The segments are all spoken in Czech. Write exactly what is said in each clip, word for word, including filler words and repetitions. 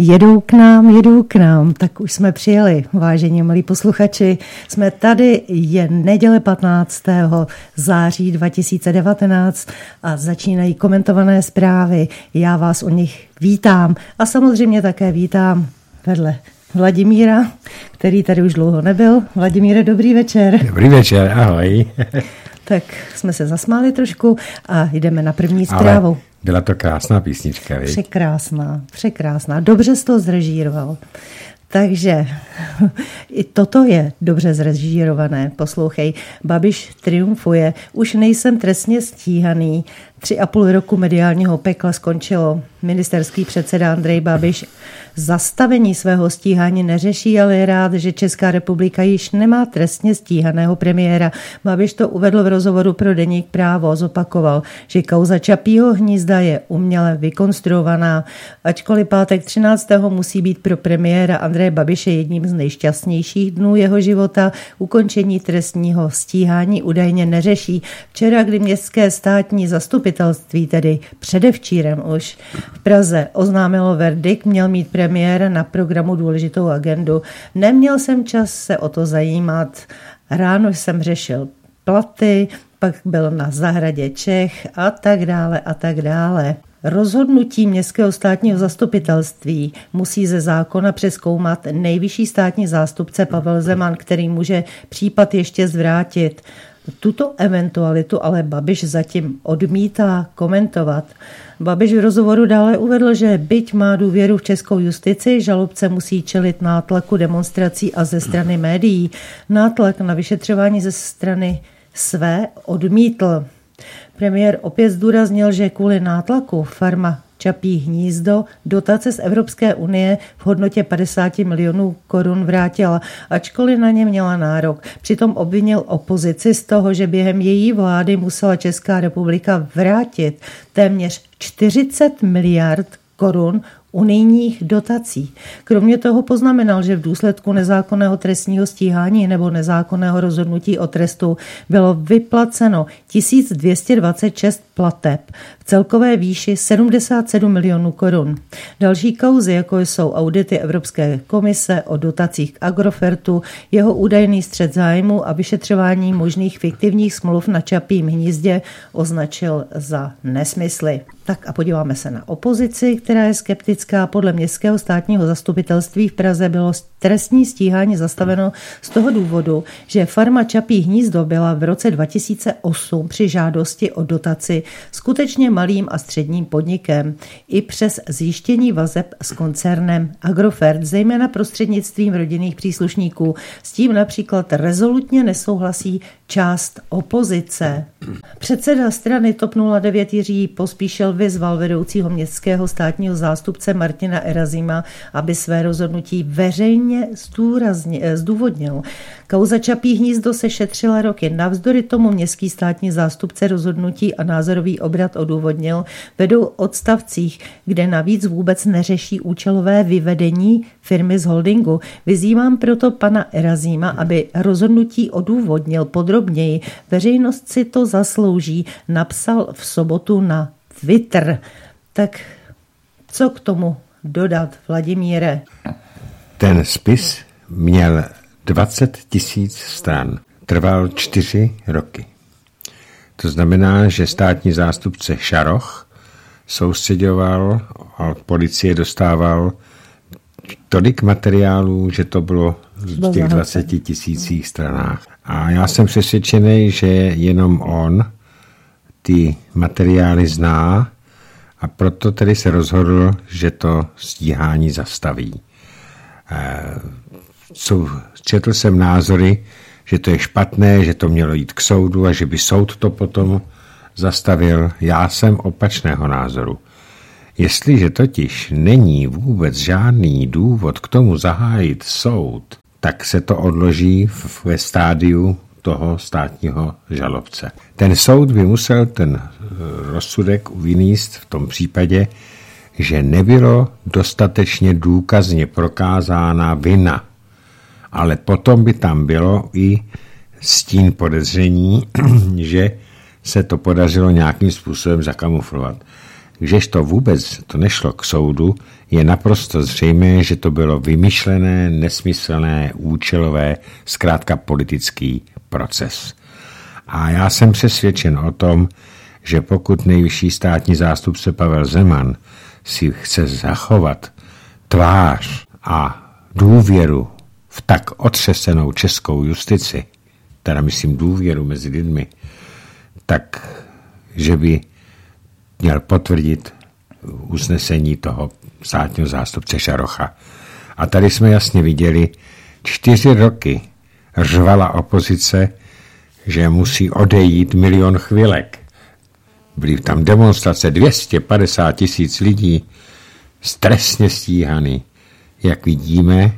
Jedou k nám, jedou k nám, tak už jsme přijeli, vážení milí posluchači. Jsme tady, je neděle patnáctého září dva tisíce devatenáct a začínají komentované zprávy. Já vás u nich vítám a samozřejmě také vítám vedle Vladimíra, který tady už dlouho nebyl. Vladimíre, dobrý večer. Dobrý večer, ahoj. Tak jsme se zasmáli trošku a jdeme na první zprávu. Ale byla to krásná písnička, viď? Překrásná, překrásná. Dobře jsi to zrežíroval. Takže i toto je dobře zrežírované. Poslouchej, Babiš triumfuje. Už nejsem trestně stíhaný. Tři a půl roku mediálního pekla skončilo. Ministerský předseda Andrej Babiš zastavení svého stíhání neřeší, ale je rád, že Česká republika již nemá trestně stíhaného premiéra. Babiš to uvedl v rozhovoru pro deník Právo. Zopakoval, že kauza Čapího hnízda je uměle vykonstruovaná. Ačkoliv pátek třináctého musí být pro premiéra Andreje Babiše jedním z nejšťastnějších dnů jeho života, ukončení trestního stíhání údajně neřeší. Včera, kdy městské státní zastupitelství, tedy předevčírem už v Praze oznámilo verdikt, měl mít premiér na programu důležitou agendu. Neměl jsem čas se o to zajímat. Ráno jsem řešil platy, pak byl na zahradě Čech a tak dále a tak dále. Rozhodnutí městského státního zastupitelství musí ze zákona přezkoumat nejvyšší státní zástupce Pavel Zeman, který může případ ještě zvrátit. Tuto eventualitu ale Babiš zatím odmítá komentovat. Babiš v rozhovoru dále uvedl, že byť má důvěru v českou justici, žalobce musí čelit nátlaku demonstrací a ze strany médií. Nátlak na vyšetřování ze strany své odmítl. Premiér opět zdůraznil, že kvůli nátlaku farma Čapí hnízdo dotace z Evropské unie v hodnotě padesát milionů korun vrátila, ačkoliv na ně měla nárok. Přitom obvinil opozici z toho, že během její vlády musela Česká republika vrátit téměř čtyřicet miliard korun unijních dotací. Kromě toho poznamenal, že v důsledku nezákonného trestního stíhání nebo nezákonného rozhodnutí o trestu bylo vyplaceno tisíc dvě stě dvacet šest plateb v celkové výši sedmdesát sedm milionů korun. Další kauzy, jako jsou audity Evropské komise o dotacích k Agrofertu, jeho údajný střet zájmu a vyšetřování možných fiktivních smluv na Čapím hnízdě, označil za nesmysly. Tak a podíváme se na opozici, která je skeptická. Podle městského státního zastupitelství v Praze bylo trestní stíhání zastaveno z toho důvodu, že farma Čapí hnízdo byla v roce dva tisíce osm při žádosti o dotaci skutečně malým a středním podnikem. I přes zjištění vazeb s koncernem Agrofert, zejména prostřednictvím rodinných příslušníků, s tím například rezolutně nesouhlasí část opozice. Předseda strany TOP nula devět Jiří Pospíšil vyzval vedoucího městského státního zástupce Martina Erazima, aby své rozhodnutí veřejně zdůvodnil. Kauza Čapí hnízdo se šetřila roky. Navzdory tomu městský státní zástupce rozhodnutí a názorový obrat odůvodnil vedou odstavcích, kde navíc vůbec neřeší účelové vyvedení firmy z holdingu. Vyzývám proto pana Erazima, aby rozhodnutí odůvodnil podrobněji. Veřejnost si to zaslouží, napsal v sobotu na Twitter. Tak co k tomu dodat, Vladimíre? Ten spis měl dvacet tisíc stran. Trval čtyři roky. To znamená, že státní zástupce Šaroch soustředoval a policie dostával tolik materiálů, že to bylo v těch dvaceti tisících stranách. A já jsem přesvědčený, že jenom on ty materiály zná a proto tedy se rozhodl, že to stíhání zastaví. Co, četl jsem názory, že to je špatné, že to mělo jít k soudu a že by soud to potom zastavil. Já jsem opačného názoru. Jestliže totiž není vůbec žádný důvod k tomu zahájit soud, tak se to odloží ve stádiu toho státního žalobce. Ten soud by musel ten rozsudek vynést v tom případě, že nebylo dostatečně důkazně prokázána vina. Ale potom by tam bylo i stín podezření, že se to podařilo nějakým způsobem zakamuflovat. Když to vůbec to nešlo k soudu, je naprosto zřejmé, že to bylo vymyšlené, nesmyslné, účelové, zkrátka politický proces. A já jsem přesvědčen o tom, že pokud nejvyšší státní zástupce Pavel Zeman si chce zachovat tvář a důvěru v tak otřesenou českou justici, teda myslím důvěru mezi lidmi, tak, že by měl potvrdit usnesení toho státního zástupce Šarocha. A tady jsme jasně viděli, čtyři roky řvala opozice, že musí odejít milion chvilek. Byly tam demonstrace dvě stě padesát tisíc lidí, trestně stíhaný. Jak vidíme,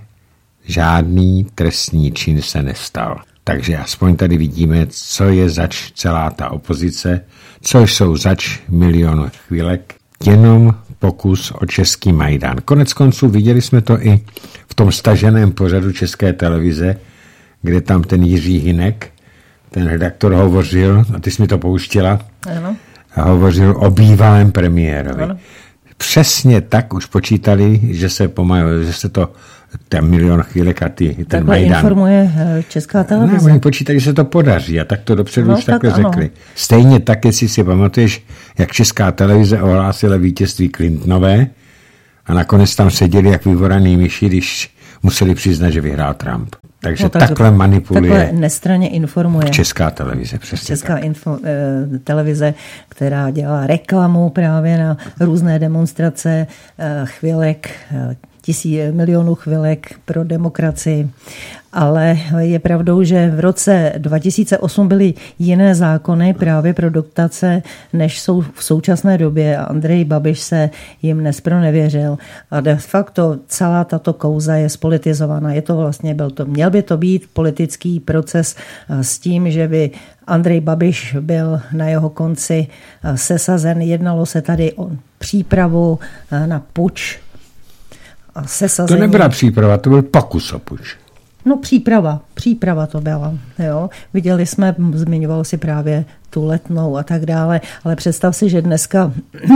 žádný trestný čin se nestal. Takže aspoň tady vidíme, co je zač celá ta opozice, co jsou zač milion chvílek, jenom pokus o český Majdan. Konec konců viděli jsme to i v tom staženém pořadu České televize, kde tam ten Jiří Hynek, ten redaktor, hovořil, a ty jsi mi to pouštěla, ano. A hovořil o bývalém premiérovi. Ano. Přesně tak už počítali, že se pomalu, že se to ten milion chvílek a ty, ten takhle Majdan. Informuje Česká televize. Ne, oni počítali, že se to podaří a tak to dopředu no, už takhle tak řekli. Ano. Stejně tak, jestli si pamatuješ, jak Česká televize ohlásila vítězství Clintonové a nakonec tam seděli jak vyvoraný myši, když museli přiznat, že vyhrál Trump. Takže no, tak takhle manipuluje. Takhle nestranně informuje. Česká televize, přesně Česká tak. Info, eh, televize, která dělá reklamu právě na různé demonstrace eh, chvilek, eh, tisí milionů chvilek pro demokracii. Ale je pravdou, že v roce dva tisíce osm byly jiné zákony právě pro dotace, než jsou v současné době a Andrej Babiš se jim nespronevěřil. A de facto celá tato kauza je spolitizovaná. Je to vlastně, byl to, měl by to být politický proces s tím, že by Andrej Babiš byl na jeho konci sesazen. Jednalo se tady o přípravu na puč. A sesazení. To nebyla příprava, to byl pokus o puč. No příprava, příprava to byla. Jo. Viděli jsme, zmiňoval si právě tu Letnou a tak dále, ale představ si, že dneska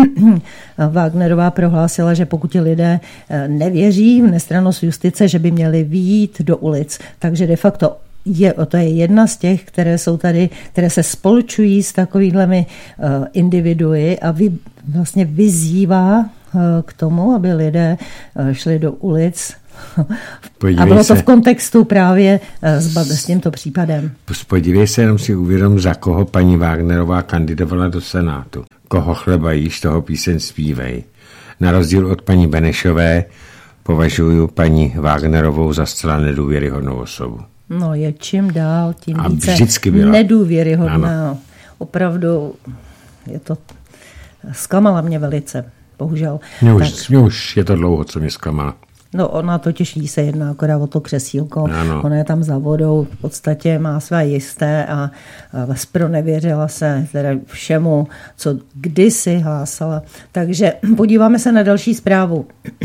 Wagnerová prohlásila, že pokud ti lidé nevěří v nestrannost justice, že by měli vyjít do ulic. Takže de facto je, to je jedna z těch, které jsou tady, které se spolčují s takovými uh, individui a vy, vlastně vyzývá uh, k tomu, aby lidé uh, šli do ulic. Podívej a bylo to se. V kontextu právě s, s tímto případem. Podívej se, jenom si uvědom, za koho paní Wagnerová kandidovala do Senátu. Koho chleba jíš, toho píseň zpívej. Na rozdíl od paní Benešové považuji paní Wagnerovou za zcela nedůvěryhodnou osobu. No je čím dál, tím a více byla. nedůvěryhodná. Ano. Opravdu je to, zklamala mě velice, bohužel. Mě už, mě už je to dlouho, co mě zklamala. No ona totiž jí se jedná akorát o to křesílko. Ano. Ona je tam za vodou, v podstatě má své jisté a, a zpronevěřila se teda všemu, co kdysi hlásala. Takže podíváme se na další zprávu.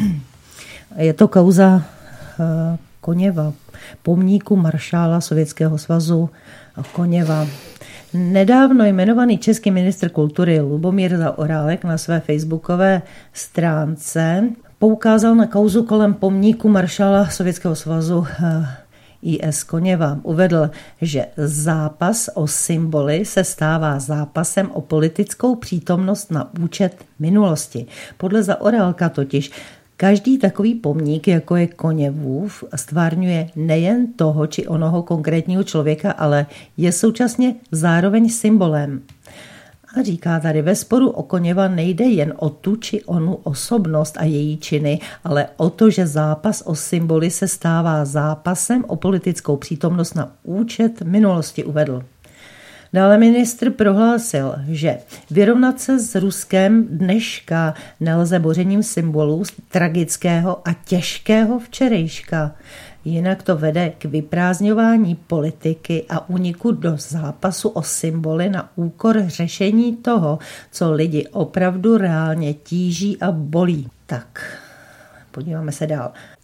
Je to kauza uh, Koněva, pomníku maršála Sovětského svazu Koněva. Nedávno jmenovaný český ministr kultury Lubomír Zaorálek na své facebookové stránce poukázal na kauzu kolem pomníku maršála Sovětského svazu í es Koněva. Uvedl, že zápas o symboly se stává zápasem o politickou přítomnost na účet minulosti. Podle Zaorálka totiž každý takový pomník, jako je Koněvův, stvárňuje nejen toho či onoho konkrétního člověka, ale je současně zároveň symbolem. A říká tady, ve sporu o Koněva nejde jen o tu či onu osobnost a její činy, ale o to, že zápas o symboly se stává zápasem o politickou přítomnost na účet minulosti, uvedl. Dále ministr prohlásil, že vyrovnat se s Ruskem dneška nelze bořením symbolů tragického a těžkého včerejška. Jinak to vede k vyprázdňování politiky a úniku do zápasu o symboly na úkor řešení toho, co lidi opravdu reálně tíží a bolí. Tak, podíváme se dál.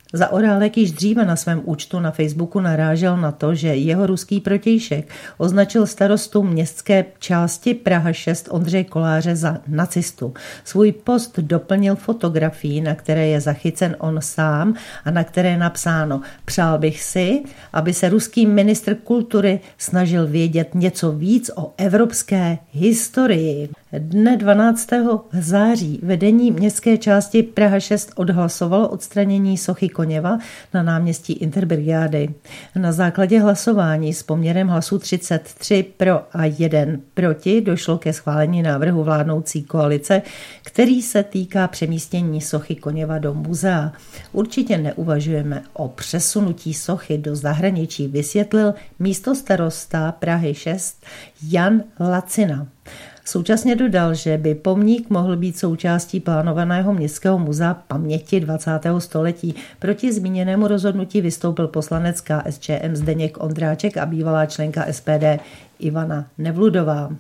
Zaorálek již dříve na svém účtu na Facebooku narážel na to, že jeho ruský protějšek označil starostu městské části Praha šest Ondřeje Koláře za nacistu. Svůj post doplnil fotografií, na které je zachycen on sám a na které je napsáno: přál bych si, aby se ruský ministr kultury snažil vědět něco víc o evropské historii. Dne dvanáctého září vedení městské části Praha šest odhlasovalo odstranění sochy Koněva na náměstí Interbrigády. Na základě hlasování s poměrem hlasů třicet tři pro a jeden proti došlo ke schválení návrhu vládnoucí koalice, který se týká přemístění sochy Koněva do muzea. Určitě neuvažujeme o přesunutí sochy do zahraničí, vysvětlil místostarosta Prahy šest Jan Lacina. Současně dodal, že by pomník mohl být součástí plánovaného městského muzea paměti dvacátého století. Proti zmíněnému rozhodnutí vystoupil poslanec K S Č M Zdeněk Ondráček a bývalá členka S P D Ivana Nevludová.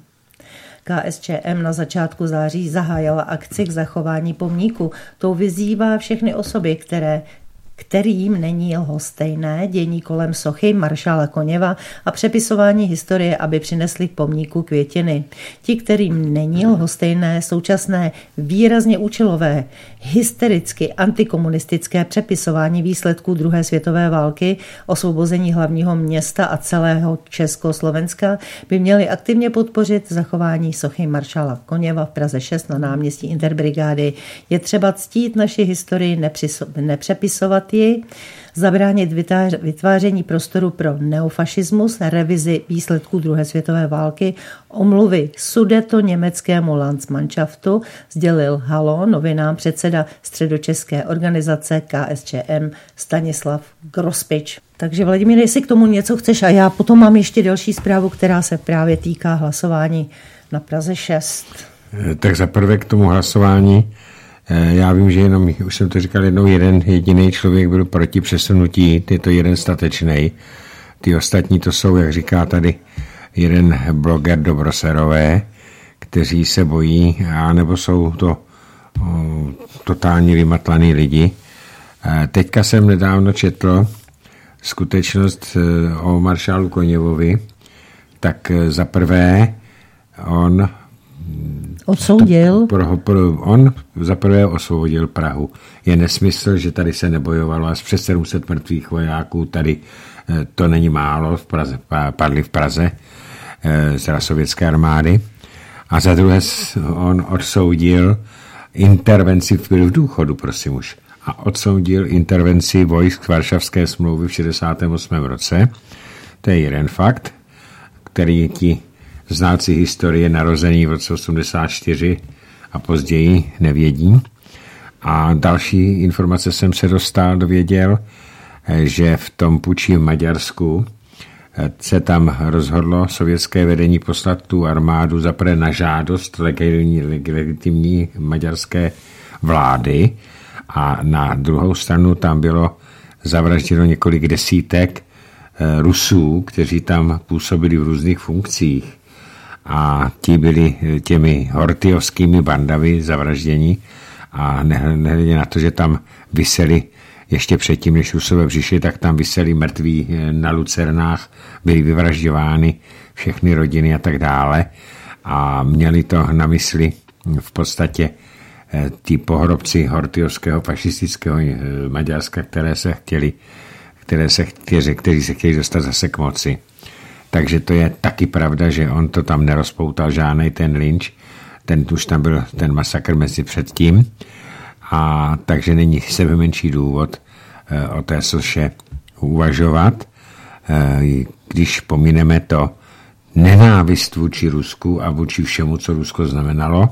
K S Č M na začátku září zahájila akci k zachování pomníku. Tou vyzývá všechny osoby, které kterým není lhostejné dění kolem sochy maršála Koněva a přepisování historie, aby přinesli k pomníku květiny. Ti, kterým není lhostejné současné výrazně účelové, hystericky antikomunistické přepisování výsledků druhé světové války, osvobození hlavního města a celého Československa, by měli aktivně podpořit zachování sochy maršála Koněva v Praze šest na náměstí Interbrigády. Je třeba ctít naši historii, nepřepisovat ji, zabránit vytváření prostoru pro neofašismus, revizi výsledků druhé světové války, omluvy sudeto německému Landsmannschaftu, sdělil Halo novinám předseda středočeské organizace K S Č M Stanislav Grospič. Takže Vladimír, jestli k tomu něco chceš, a já potom mám ještě další zprávu, která se právě týká hlasování na Praze šest. Tak zaprvé k tomu hlasování. Já vím, že jenom, už jsem to říkal jednou, jeden jediný člověk byl proti přesunutí, je to jeden statečnej. Ty ostatní to jsou, jak říká tady jeden bloger Dobroserové, kteří se bojí, anebo jsou to o, totálně vymatlaný lidi. Teďka jsem nedávno četl skutečnost o maršálu Koněvovi, tak za prvé on odsoudil. Pro, pro, on zaprvé osvobodil Prahu. Je nesmysl, že tady se nebojovalo a z přes sedm set mrtvých vojáků tady to není málo, v Praze, padli v Praze z sovětské armády. A za druhé on odsoudil intervenci v, v důchodu, prosím už, a odsoudil intervenci vojsk Varšavské smlouvy v šedesátém osmém roce. To je jeden fakt, který ti znalci historie narozený v roce osmdesát čtyři a později nevědí. A další informace jsem se dostal, dověděl, že v tom puči v Maďarsku se tam rozhodlo sovětské vedení poslat tu armádu zaprvé na žádost legitimní, legitimní maďarské vlády a na druhou stranu tam bylo zavražděno několik desítek Rusů, kteří tam působili v různých funkcích. A ti byli těmi hortyovskými bandami zavražděni a nehledě na to, že tam viseli ještě předtím, než Rusové přišli, tak tam viseli mrtví na lucernách, byly vyvražďovány všechny rodiny a tak dále a měli to na mysli v podstatě ty pohrobci hortyovského fašistického Maďarska, které se chtěli, které se chtěli, kteří se chtěli dostat zase k moci. Takže to je taky pravda, že on to tam nerozpoutal žádnej ten lynč, ten už tam byl ten masakr mezi předtím, a takže není sebe menší důvod e, o té soše uvažovat, e, když pomineme to nenávist vůči Rusku a vůči všemu, co Rusko znamenalo.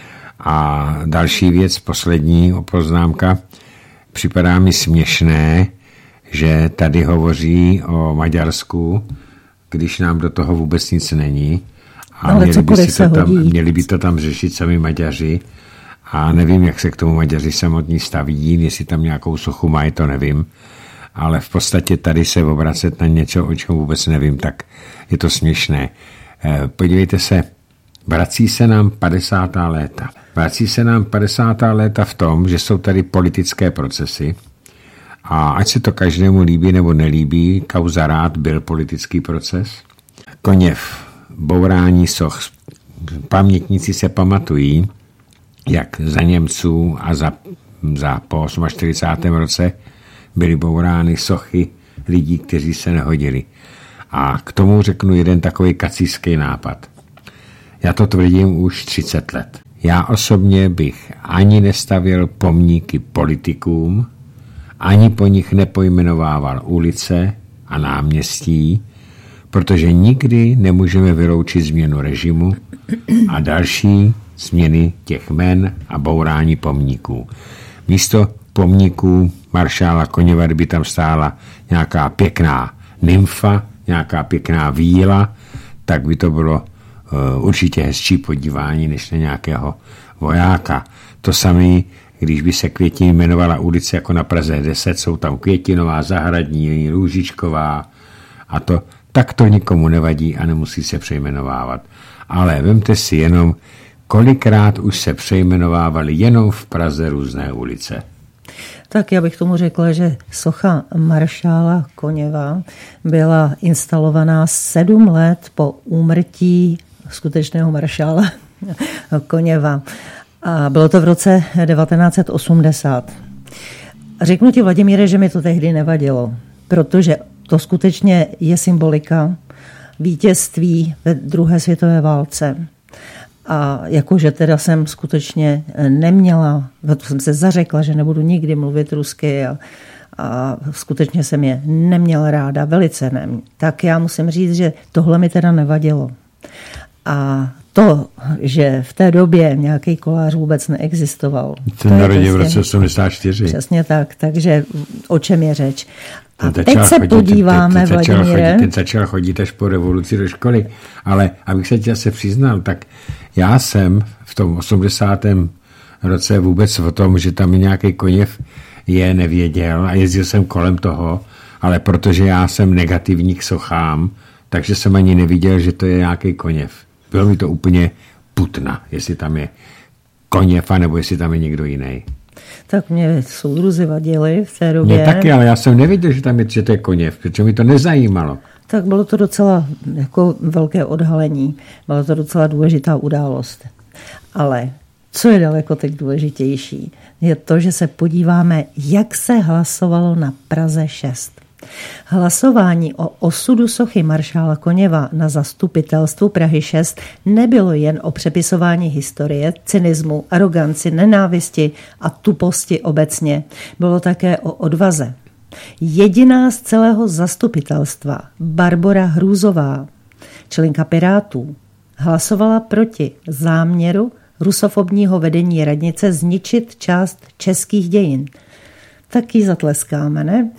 A další věc, poslední poznámka, připadá mi směšné, že tady hovoří o Maďarsku, když nám do toho vůbec nic není. A ale měli by, si to tam, hodí. měli by to tam řešit sami Maďaři. A nevím, jak se k tomu Maďaři samotní staví, jestli tam nějakou sochu mají, to nevím. Ale v podstatě tady se obracet na něco, o čem vůbec nevím, tak je to směšné. Podívejte se, vrací se nám padesátá léta. Vrací se nám padesátá léta v tom, že jsou tady politické procesy A ať se to každému líbí nebo nelíbí, kauza Rád byl politický proces. Koněv, bourání soch. Pamětníci se pamatují, jak za Němců a za, za po čtyřicátém osmém roce byly bourány sochy lidí, kteří se nehodili. A k tomu řeknu jeden takový kacířský nápad. Já to tvrdím už třicet let. Já osobně bych ani nestavěl pomníky politikům, ani po nich nepojmenovával ulice a náměstí, protože nikdy nemůžeme vyloučit změnu režimu a další změny těch jmen a bourání pomníků. Místo pomníků maršála Koněva, kdyby tam stála nějaká pěkná nymfa, nějaká pěkná víla, tak by to bylo uh, určitě hezčí podívání než na nějakého vojáka. To samé, když by se Květin jmenovala ulice jako na Praze deset, jsou tam Květinová, Zahradní, Růžičková a to, tak to nikomu nevadí a nemusí se přejmenovávat. Ale vemte si jenom, kolikrát už se přejmenovávaly jenom v Praze různé ulice. Tak já bych tomu řekla, že socha maršála Koněva byla instalovaná sedm let po úmrtí skutečného maršála Koněva. A bylo to v roce devatenáct set osmdesát. Řeknu ti, Vladimíre, že mi to tehdy nevadilo, protože to skutečně je symbolika vítězství ve druhé světové válce. A jakože teda jsem skutečně neměla, jsem se zařekla, že nebudu nikdy mluvit rusky a, a skutečně jsem je neměla ráda, velice ne. Tak já musím říct, že tohle mi teda nevadilo. A to, že v té době nějaký kolář vůbec neexistoval. Ten narodil v roce osmdesát čtyři. Přesně tak, takže o čem je řeč. A ten teď se chodit, podíváme, ten, ten, začal Vladimíre. chodit, ten začal chodit až po revoluci do školy, ale abych se tě zase přiznal, tak já jsem v tom osmdesátém roce vůbec o tom, že tam nějaký Koněv je, nevěděl a jezdil jsem kolem toho, ale protože já jsem negativní k sochám, takže jsem ani neviděl, že to je nějaký Koněv. Bylo mi to úplně putna, jestli tam je Koněv, nebo jestli tam je někdo jiný. Tak mě soudruzi vadili v té době. Mě taky, ale já jsem nevěděl, že tam je, že to je Koněv, protože mi to nezajímalo. Tak bylo to docela jako velké odhalení, byla to docela důležitá událost. Ale co je daleko teď důležitější, je to, že se podíváme, jak se hlasovalo na Praze šest. Hlasování o osudu sochy maršála Koněva na zastupitelstvu Prahy šest nebylo jen o přepisování historie, cynismu, aroganci, nenávisti a tuposti obecně. Bylo také o odvaze. Jediná z celého zastupitelstva, Barbora Hrůzová, členka Pirátů, hlasovala proti záměru rusofobního vedení radnice zničit část českých dějin. Taky zatleskáme, ne?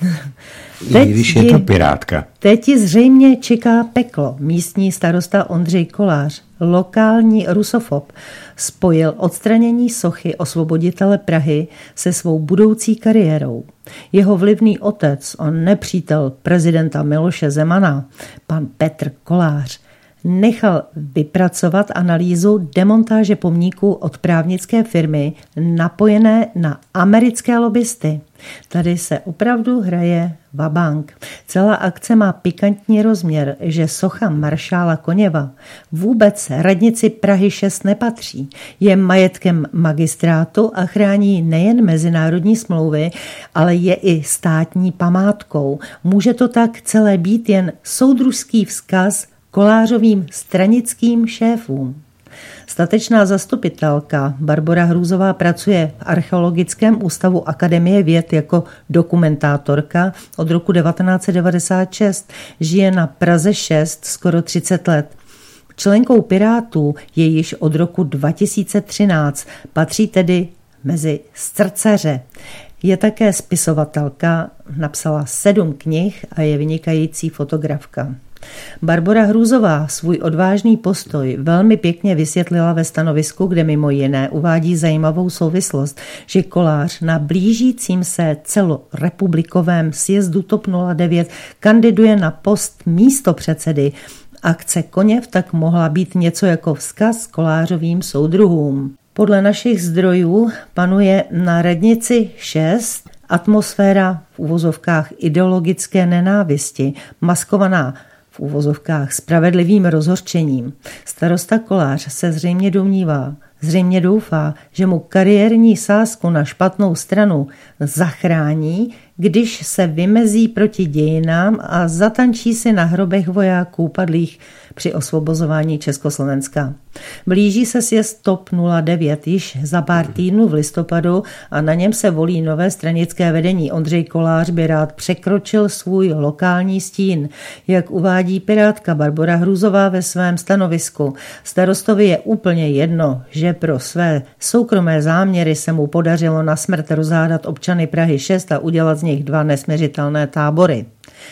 Teď když je to Pirátka. Teď ji zřejmě čeká peklo. Místní starosta Ondřej Kolář, lokální rusofob, spojil odstranění sochy osvoboditele Prahy se svou budoucí kariérou. Jeho vlivný otec, on nepřítel prezidenta Miloše Zemana, pan Petr Kolář, nechal vypracovat analýzu demontáže pomníků od právnické firmy napojené na americké lobbysty. Tady se opravdu hraje vabank. Celá akce má pikantní rozměr, že socha maršála Koněva vůbec radnici Prahy šest nepatří. Je majetkem magistrátu a chrání nejen mezinárodní smlouvy, ale je i státní památkou. Může to tak celé být jen soudružský vzkaz Kolářovým stranickým šéfům. Statečná zastupitelka Barbora Hrůzová pracuje v Archeologickém ústavu Akademie věd jako dokumentátorka od roku devatenáct set devadesát šest. Žije na Praze šest skoro třicet let. Členkou Pirátů je již od roku dva tisíce třináct, patří tedy mezi srdcaře. Je také spisovatelka, napsala sedm knih a je vynikající fotografka. Barbora Hrůzová svůj odvážný postoj velmi pěkně vysvětlila ve stanovisku, kde mimo jiné uvádí zajímavou souvislost, že Kolář na blížícím se celorepublikovém sjezdu TOP nula devět kandiduje na post místopředsedy. Akce Koněv tak mohla být něco jako vzkaz Kolářovým soudruhům. Podle našich zdrojů panuje na radnici šest Atmosféra v uvozovkách ideologické nenávisti, maskovaná v uvozovkách spravedlivým rozhořčením. Starosta Kolář se zřejmě domnívá, zřejmě doufá, že mu kariérní sázku na špatnou stranu zachrání, když se vymezí proti dějinám a zatančí si na hrobech vojáků padlých při osvobozování Československa. Blíží se sjezd TOP nula devět již za pár týdnů v listopadu a na něm se volí nové stranické vedení. Ondřej Kolář by rád překročil svůj lokální stín. Jak uvádí pirátka Barbora Hrůzová ve svém stanovisku, starostovi je úplně jedno, že pro své soukromé záměry se mu podařilo na smrt rozhádat občany Prahy šest a udělat z nich dva nesměřitelné tábory.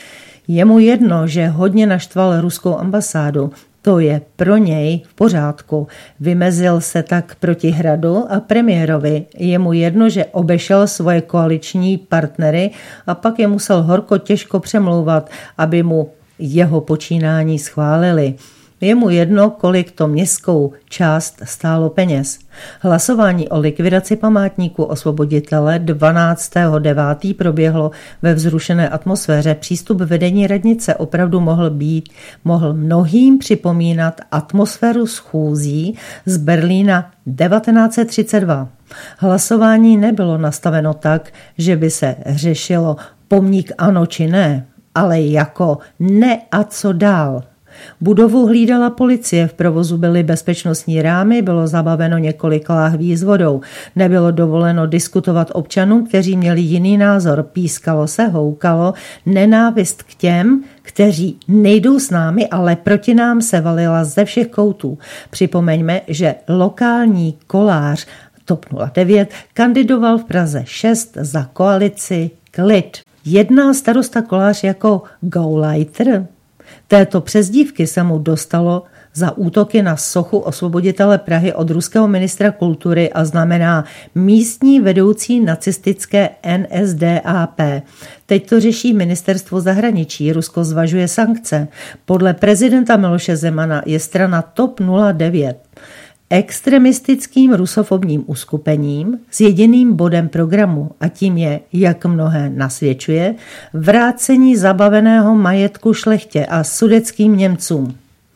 Je mu jedno, že hodně naštval ruskou ambasádu. To je pro něj v pořádku. Vymezil se tak proti Hradu a premiérovi. Je mu jedno, že obešel svoje koaliční partnery a pak je musel horko těžko přemlouvat, aby mu jeho počínání schválili. Je mu jedno, kolik to městskou část stálo peněz. Hlasování o likvidaci památníku osvoboditele dvanáctého devátého proběhlo ve vzrušené atmosféře. Přístup vedení radnice opravdu mohl být, mohl mnohým připomínat atmosféru schůzí z Berlína devatenáct set třicet dva. Hlasování nebylo nastaveno tak, že by se řešilo pomník ano či ne, ale jako ne a co dál. Budovu hlídala policie, v provozu byly bezpečnostní rámy, bylo zabaveno několik láhví s vodou. Nebylo dovoleno diskutovat občanům, kteří měli jiný názor. Pískalo se, houkalo, nenávist k těm, kteří nejdou s námi, ale proti nám se valila ze všech koutů. Připomeňme, že lokální Kolář TOP nula devět kandidoval v Praze šest za koalici Klid. Jedná starosta Kolář jako Gauleiter? Této přezdívky se mu dostalo za útoky na sochu osvoboditele Prahy od ruského ministra kultury a znamená místní vedoucí nacistické N S D A P. Teď to řeší ministerstvo zahraničí, Rusko zvažuje sankce. Podle prezidenta Miloše Zemana je strana TOP nula devět extremistickým rusofobním uskupením s jediným bodem programu a tím je, jak mnohé nasvědčuje, vrácení zabaveného majetku šlechtě a sudetským Němcům.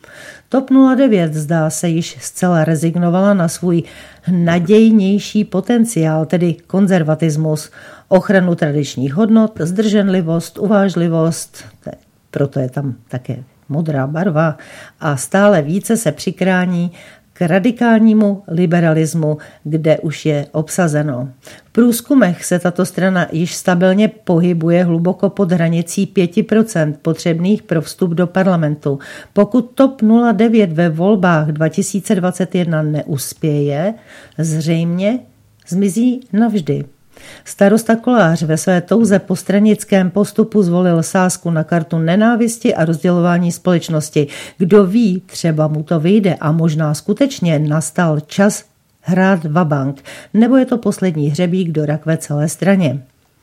TOP nula devět zdá se již zcela rezignovala na svůj nadějnější potenciál, tedy konzervatismus, ochranu tradičních hodnot, zdrženlivost, uvážlivost, proto je tam také modrá barva a stále více se přikrání k radikálnímu liberalismu, kde už je obsazeno. V průzkumech se tato strana již stabilně pohybuje hluboko pod hranicí pět procent potřebných pro vstup do parlamentu. Pokud TOP nula devět ve volbách dva tisíce dvacet jedna neuspěje, zřejmě zmizí navždy. Starosta Kolář ve své touze po stranickém postupu zvolil sázku na kartu nenávisti a rozdělování společnosti. Kdo ví, třeba mu to vyjde a možná skutečně nastal čas hrát vabank, nebo je to poslední hřebík do rakve celé straně.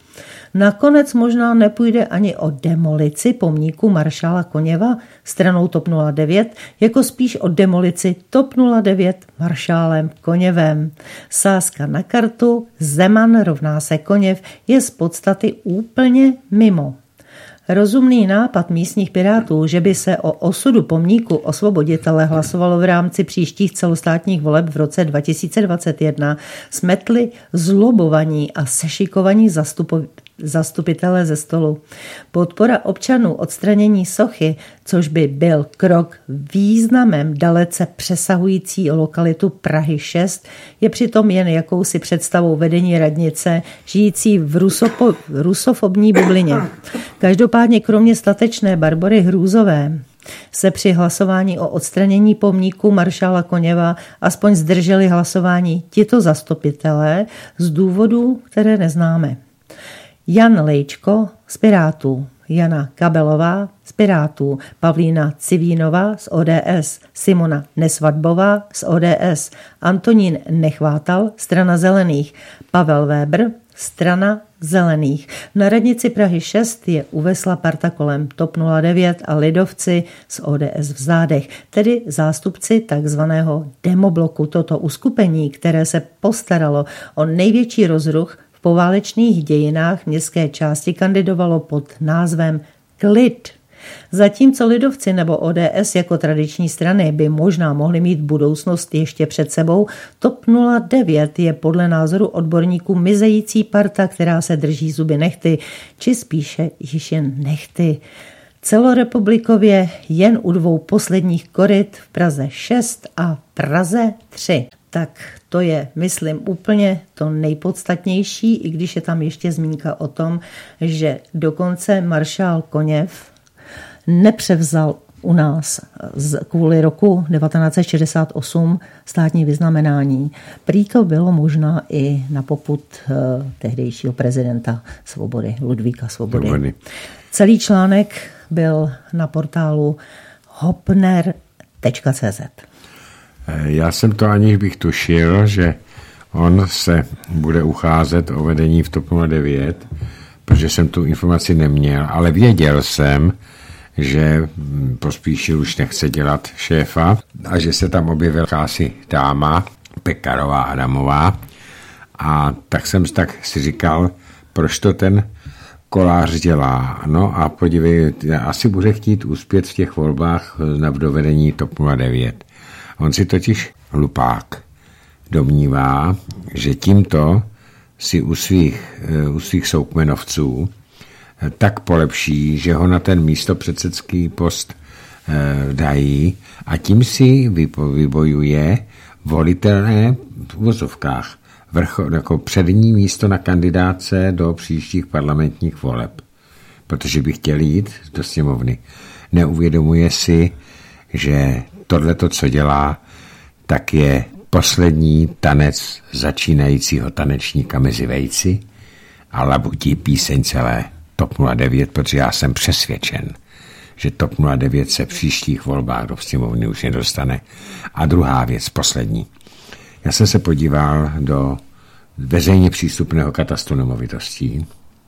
Nakonec možná nepůjde ani o demolici pomníku maršála Koněva stranou TOP nula devět, jako spíš o demolici TOP nula devět maršálem Koněvem. Sázka na kartu Zeman rovná se Koněv je z podstaty úplně mimo. Rozumný nápad místních pirátů, že by se o osudu pomníku osvoboditele hlasovalo v rámci příštích celostátních voleb v roce dva tisíce dvacet jedna, smetli zlobovaní a sešikovaní zastupo- zastupitelé ze stolu. Podpora občanů odstranění sochy, což by byl krok významem dalece přesahující lokalitu Prahy šest, je přitom jen jakousi představou vedení radnice, žijící v rusopo- rusofobní bublině. Každopádně kromě statečné Barbory Hrůzové se při hlasování o odstranění pomníku maršála Koněva aspoň zdrželi hlasování tito zastupitelé z důvodů, které neznáme. Jan Lejčko z Pirátů, Jana Kabelová z Pirátů, Pavlína Civínová z O D S, Simona Nesvadbová z O D S, Antonín Nechvátal, strana zelených, Pavel Weber, strana zelených. Na radnici Prahy šest je uvesla parta kolem TOP nula devět a lidovci z O D S v zádech, tedy zástupci takzvaného demobloku. Toto uskupení, které se postaralo o největší rozruch V poválečných dějinách městské části kandidovalo pod názvem Klid. Zatímco lidovci nebo O D S jako tradiční strany by možná mohly mít budoucnost ještě před sebou, T O P nula devět je podle názoru odborníků mizející parta, která se drží zuby nehty, či spíše již jen nehty. Celorepublikově jen u dvou posledních koryt v Praze šest a Praze tři. Tak to je, myslím, úplně to nejpodstatnější, i když je tam ještě zmínka o tom, že dokonce maršál Koněv nepřevzal u nás kvůli roku devatenáct set šedesát osm státní vyznamenání. Prý to bylo možná i na popud eh, tehdejšího prezidenta Svobody, Ludvíka Svobody. Svobody. Celý článek byl na portálu hopner tečka cé zet. Já jsem to aniž bych tušil, že on se bude ucházet o vedení v T O P nula devět, protože jsem tu informaci neměl, ale věděl jsem, že Pospíšil už nechce dělat šéfa a že se tam objevila jakási dáma Pekarová Adamová, a tak jsem tak si říkal, proč to ten Kolář dělá. No a podívej, asi bude chtít uspět v těch volbách na dovedení T O P nula devět. On si totiž hlupák domnívá, že tímto si u svých, u svých soukmenovců tak polepší, že ho na ten místopředsedský post dají a tím si vybojuje volitelné v uvozovkách vrchol, jako přední místo na kandidáce do příštích parlamentních voleb, protože by chtěl jít do sněmovny. Neuvědomuje si, že tohleto, co dělá, tak je poslední tanec začínajícího tanečníka mezi vejci a labutí píseň celé T O P nula devět, protože já jsem přesvědčen, že T O P nula devět se v příštích volbách do sněmovny už nedostane. A druhá věc, poslední. Já jsem se podíval do veřejně přístupného katastru nemovitostí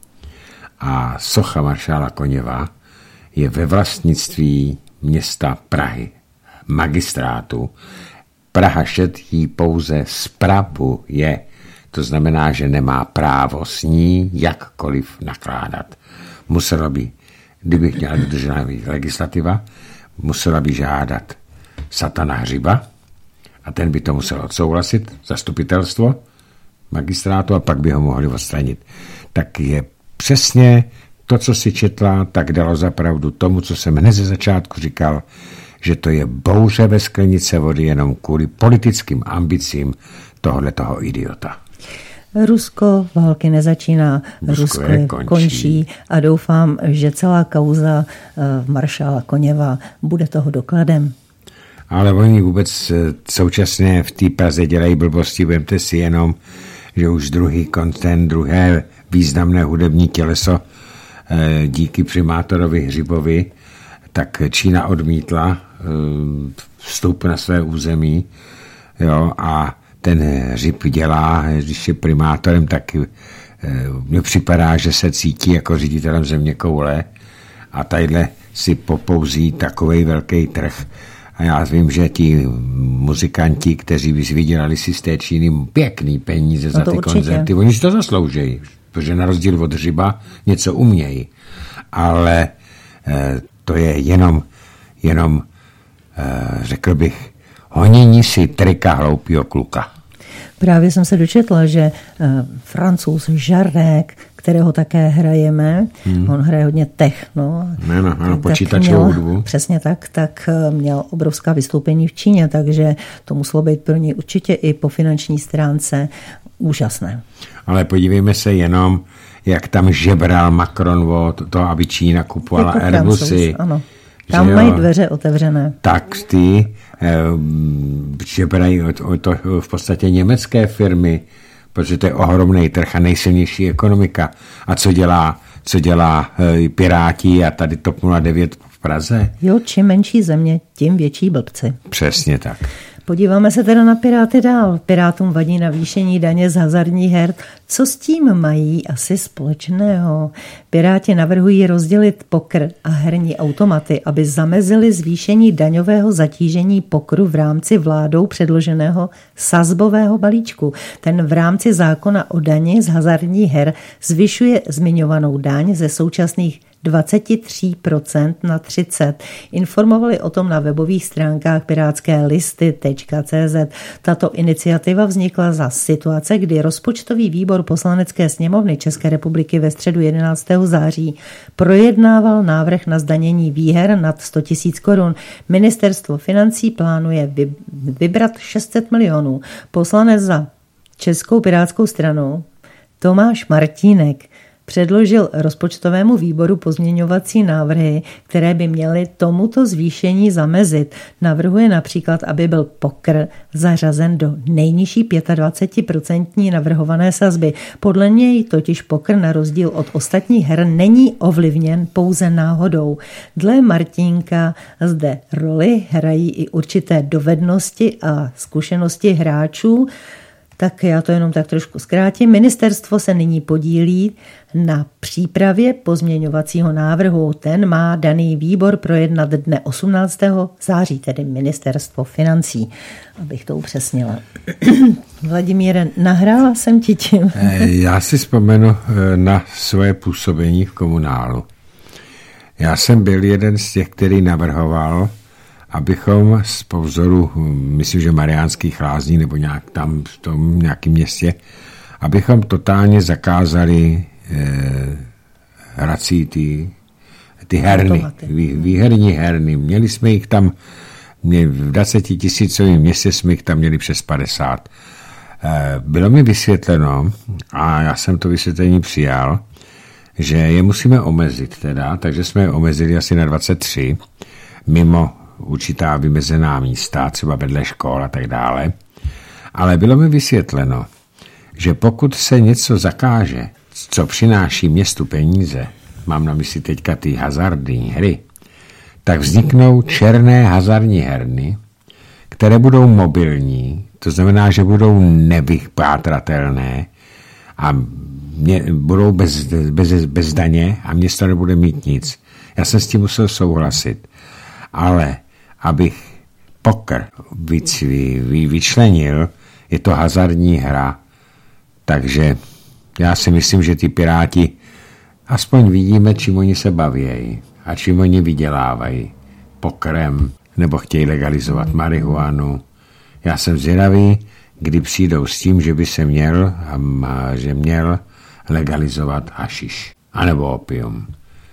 a socha maršála Koněva je ve vlastnictví města Prahy, magistrátu. Praha šest ji pouze spravuje, to znamená, že nemá právo s ní jakkoliv nakládat. Musela by, kdyby měla dodržená legislativa, musela by žádat Satana Hřiba a ten by to musel odsouhlasit, zastupitelstvo magistrátu, a pak by ho mohli odstranit. Tak je přesně to, co si četla, tak dalo za pravdu tomu, co jsem hned ze začátku říkal, že to je bouře ve sklenice vody jenom kvůli politickým ambicím tohohletoho idiota. Rusko války nezačíná, Rusko, Rusko je končí. končí a doufám, že celá kauza maršála Koněva bude toho dokladem. Ale oni vůbec současně v té Praze dělají blbosti, vemte si jenom, že už druhý kontent, druhé významné hudební těleso díky primátorovi Hřibovi, tak Čína odmítla vstup na své území, jo, a ten Hřib dělá, když je primátorem, tak mně připadá, že se cítí jako ředitelem zeměkoule a tadyhle si popouzí takovej velký trh. A já vím, že ti muzikanti, kteří by vydělali si z té Číny pěkný peníze no za ty určitě. koncerty, oni si to zasloužejí, protože na rozdíl od Hřiba něco umějí. Ale eh, to je jenom, jenom eh, řekl bych, honění si trika hloupýho kluka. Právě jsem se dočetla, že eh, Francouz Žarek, kterého také hrajeme, hmm. on hraje hodně techno. Ne, no, ano, počítačovou hudbu. Přesně tak, tak měl obrovská vystoupení v Číně, takže to muselo být pro něj určitě i po finanční stránce úžasné. Ale podívejme se jenom, jak tam žebral Macron o to, aby Čína kupovala Airbusy. Ano. Tam že mají jo, dveře otevřené. Tak ty eh, žebrají o to, o to v podstatě německé firmy, protože to je ohromný trh a nejsilnější ekonomika. A co dělá, co dělá e, Piráti a tady T O P nula devět v Praze? Jo, čím menší země, tím větší blbci. Přesně tak. Podíváme se teda na Piráty dál. Pirátům vadí navýšení daně z hazardních her. Co s tím mají asi společného? Piráti navrhují rozdělit poker a herní automaty, aby zamezili zvýšení daňového zatížení pokeru v rámci vládou předloženého sazbového balíčku. Ten v rámci zákona o dani z hazardních her zvyšuje zmiňovanou daň ze současných dvacet tři procent na třicet procent. Informovali o tom na webových stránkách pirátské listy tečka cé zet. Tato iniciativa vznikla za situace, kdy rozpočtový výbor Poslanecké sněmovny České republiky ve středu jedenáctého září projednával návrh na zdanění výher nad sto tisíc korun. Ministerstvo financí plánuje vybrat šest set milionů. Poslanec za Českou pirátskou stranu Tomáš Martínek předložil rozpočtovému výboru pozměňovací návrhy, které by měly tomuto zvýšení zamezit. Navrhuje například, aby byl poker zařazen do nejnižší dvacet pět procent navrhované sazby. Podle něj totiž poker na rozdíl od ostatních her není ovlivněn pouze náhodou. Dle Martínka zde roli hrají i určité dovednosti a zkušenosti hráčů. Tak já to jenom tak trošku zkrátím. Ministerstvo se nyní podílí na přípravě pozměňovacího návrhu. Ten má daný výbor projednat dne osmnáctého září, tedy Ministerstvo financí, abych to upřesnila. Vladimíre, nahrála jsem ti tím. Já si vzpomenu na svoje působení v komunálu. Já jsem byl jeden z těch, který navrhoval, abychom z povzoru, myslím, že Mariánských Lázní nebo nějak tam v tom nějakém městě, abychom totálně zakázali eh, hrací ty, ty herny, vý, výherní herny. Měli jsme jich tam, mě, v dvacetitisícovém městě jsme jich tam měli přes padesát. Eh, bylo mi vysvětleno, a já jsem to vysvětlení přijal, že je musíme omezit teda, takže jsme je omezili asi na dvacet tři, mimo určitá vymezená místa, třeba vedle škol a tak dále. Ale bylo mi vysvětleno, že pokud se něco zakáže, co přináší městu peníze, mám na mysli teďka ty hazardní hry, tak vzniknou černé hazardní herny, které budou mobilní, to znamená, že budou nevypátratelné a mě, budou bez, bez, bez daně a město nebude mít nic. Já jsem s tím musel souhlasit. Ale abych poker vyčlenil, je to hazardní hra, takže já si myslím, že ty Piráti aspoň vidíme, čím oni se baví a čím oni vydělávají. Pokerem, nebo chtějí legalizovat marihuanu. Já jsem zvědavý, kdy přijdou s tím, že by se měl, že měl legalizovat hašiš, anebo opium.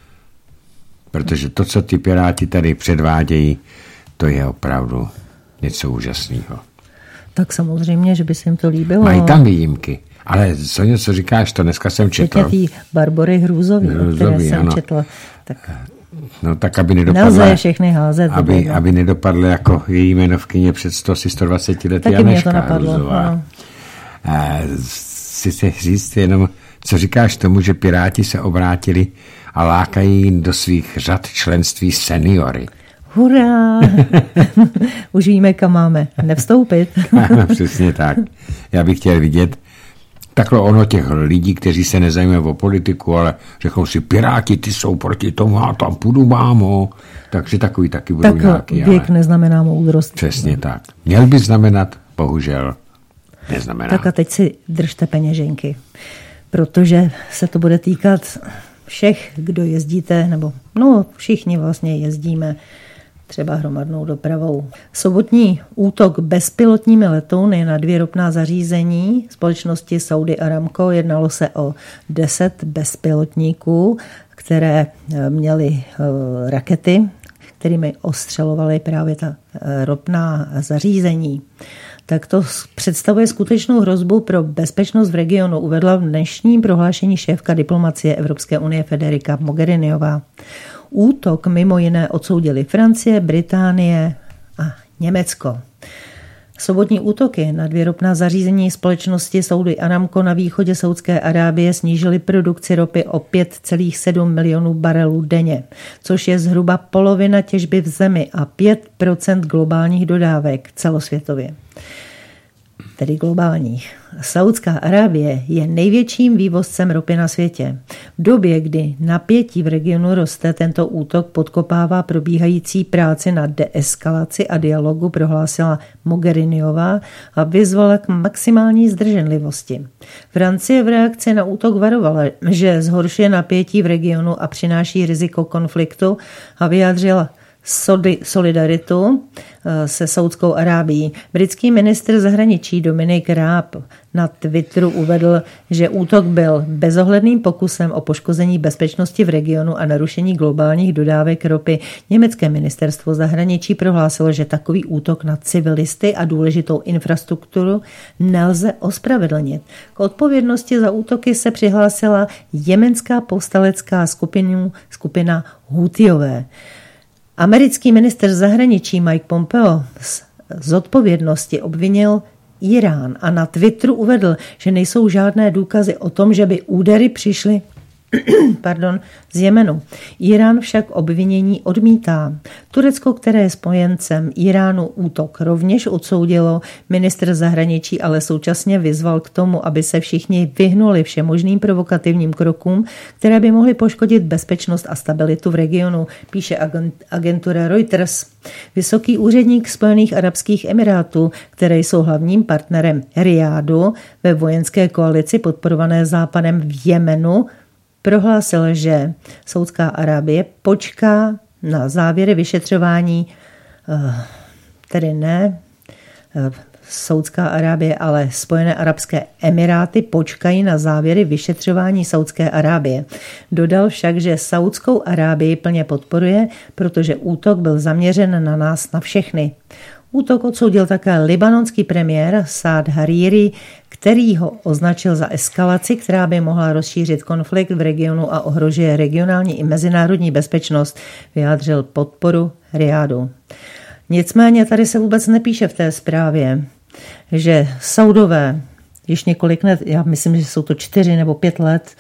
Protože to, co ty Piráti tady předvádějí, to je opravdu něco úžasného. Tak samozřejmě, že by se jim to líbilo. Mají tam výjimky. Ale co něco říkáš, to dneska jsem četl. Teď je tý Barbory Hrůzový, Hrůzový které jsem ano. četla. Tak no tak, aby nedopadla... Nelze všechny házet. Aby, aby nedopadla jako její jmenovkyně před sto sto dvaceti lety Janeška Hrůzová. Si se říct jenom, co říkáš tomu, že Piráti se obrátili a lákají do svých řad členství seniory. Hurá! Už víme, kam máme nevstoupit. Ano, přesně tak. Já bych chtěl vidět takhle ono těch lidí, kteří se nezajímají o politiku, ale řeknou si, Piráti, ty jsou proti tomu a tam půjdu, mámo. Takže takový taky budou tak nějaký. Věk ale... neznamená moudrost. Přesně tak. Měl by znamenat, bohužel neznamená. Tak a teď si držte peněženky, protože se to bude týkat všech, kdo jezdíte, nebo no všichni vlastně jezdíme třeba hromadnou dopravou. Sobotní útok bezpilotními letouny na dvě ropná zařízení společnosti Saudi Aramco, jednalo se o deset bezpilotníků, které měly rakety, kterými ostřelovaly právě ta ropná zařízení. Tak to představuje skutečnou hrozbu pro bezpečnost v regionu, uvedla v dnešním prohlášení šéfka diplomacie Evropské unie Federica Mogheriniová. Útok mimo jiné odsoudili Francie, Británie a Německo. Sobotní útoky na dvě ropná zařízení společnosti Saudi Aramco na východě Saudské Arábie snížily produkci ropy o pět celá sedm milionů barelů denně, což je zhruba polovina těžby v zemi a pět procent globálních dodávek celosvětově. Tedy globálních. Saudská Arábie je největším vývozcem ropy na světě. V době, kdy napětí v regionu roste, tento útok podkopává probíhající práci na deeskalaci a dialogu, prohlásila Mogheriniová a vyzvala k maximální zdrženlivosti. Francie v reakci na útok varovala, že zhoršuje napětí v regionu a přináší riziko konfliktu a vyjádřila solidaritu se Saudskou Arábií. Britský ministr zahraničí Dominic Raab na Twitteru uvedl, že útok byl bezohledným pokusem o poškození bezpečnosti v regionu a narušení globálních dodávek ropy. Německé ministerstvo zahraničí prohlásilo, že takový útok na civilisty a důležitou infrastrukturu nelze ospravedlnit. K odpovědnosti za útoky se přihlásila jemenská povstalecká skupina, skupina Hútiové. Americký ministr zahraničí Mike Pompeo z odpovědnosti obvinil Irán a na Twitteru uvedl, že nejsou žádné důkazy o tom, že by údery přišly pardon, z Jemenu. Irán však obvinění odmítá. Turecko, které je spojencem Iránu, útok rovněž odsoudilo. Ministr zahraničí ale současně vyzval k tomu, aby se všichni vyhnuli všemožným provokativním krokům, které by mohly poškodit bezpečnost a stabilitu v regionu, píše agentura Reuters. Vysoký úředník Spojených arabských emirátů, které jsou hlavním partnerem Rijádu ve vojenské koalici podporované Západem v Jemenu, prohlásil, že Saudská Arábie počká na závěry vyšetřování, tedy ne Saudská Arábie, ale Spojené arabské emiráty počkají na závěry vyšetřování Saudské Arábie. Dodal však, že Saudskou Arábii plně podporuje, protože útok byl zaměřen na nás na všechny. Útok odsoudil také libanonský premiér Saad Hariri, který ho označil za eskalaci, která by mohla rozšířit konflikt v regionu a ohrožuje regionální i mezinárodní bezpečnost, vyjádřil podporu Rijádu. Nicméně tady se vůbec nepíše v té zprávě, že Saudové již několik let, já myslím, že jsou to čtyři nebo pět let,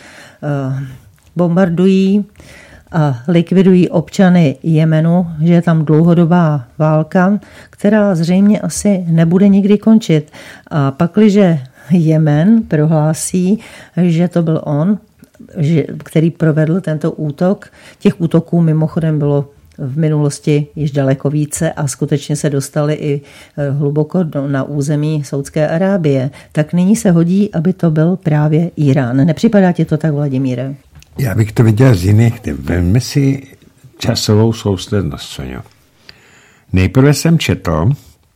bombardují a likvidují občany Jemenu, že je tam dlouhodobá válka, která zřejmě asi nebude nikdy končit. A pakliže Jemen prohlásí, že to byl on, že, který provedl tento útok, těch útoků mimochodem bylo v minulosti již daleko více a skutečně se dostali i hluboko na území Saudské Arábie, tak nyní se hodí, aby to byl právě Irán. Nepřipadá ti to tak, Vladimíre? Já bych to viděl z jiných. Vemme si časovou souslednost, Soňo. Nejprve jsem četl,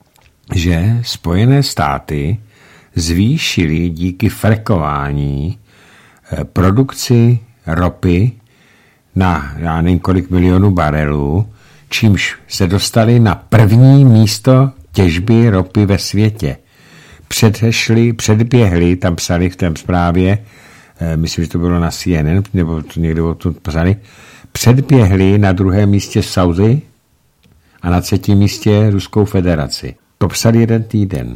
že Spojené státy zvýšily díky frekování produkci ropy na, já nevím kolik milionů barelů, čímž se dostali na první místo těžby ropy ve světě. Předešli, předběhli, tam psali v té zprávě, myslím, že to bylo na C N N, nebo to někde tu psali, předběhli na druhém místě Saudy a na třetím místě Ruskou federaci. To psali jeden týden.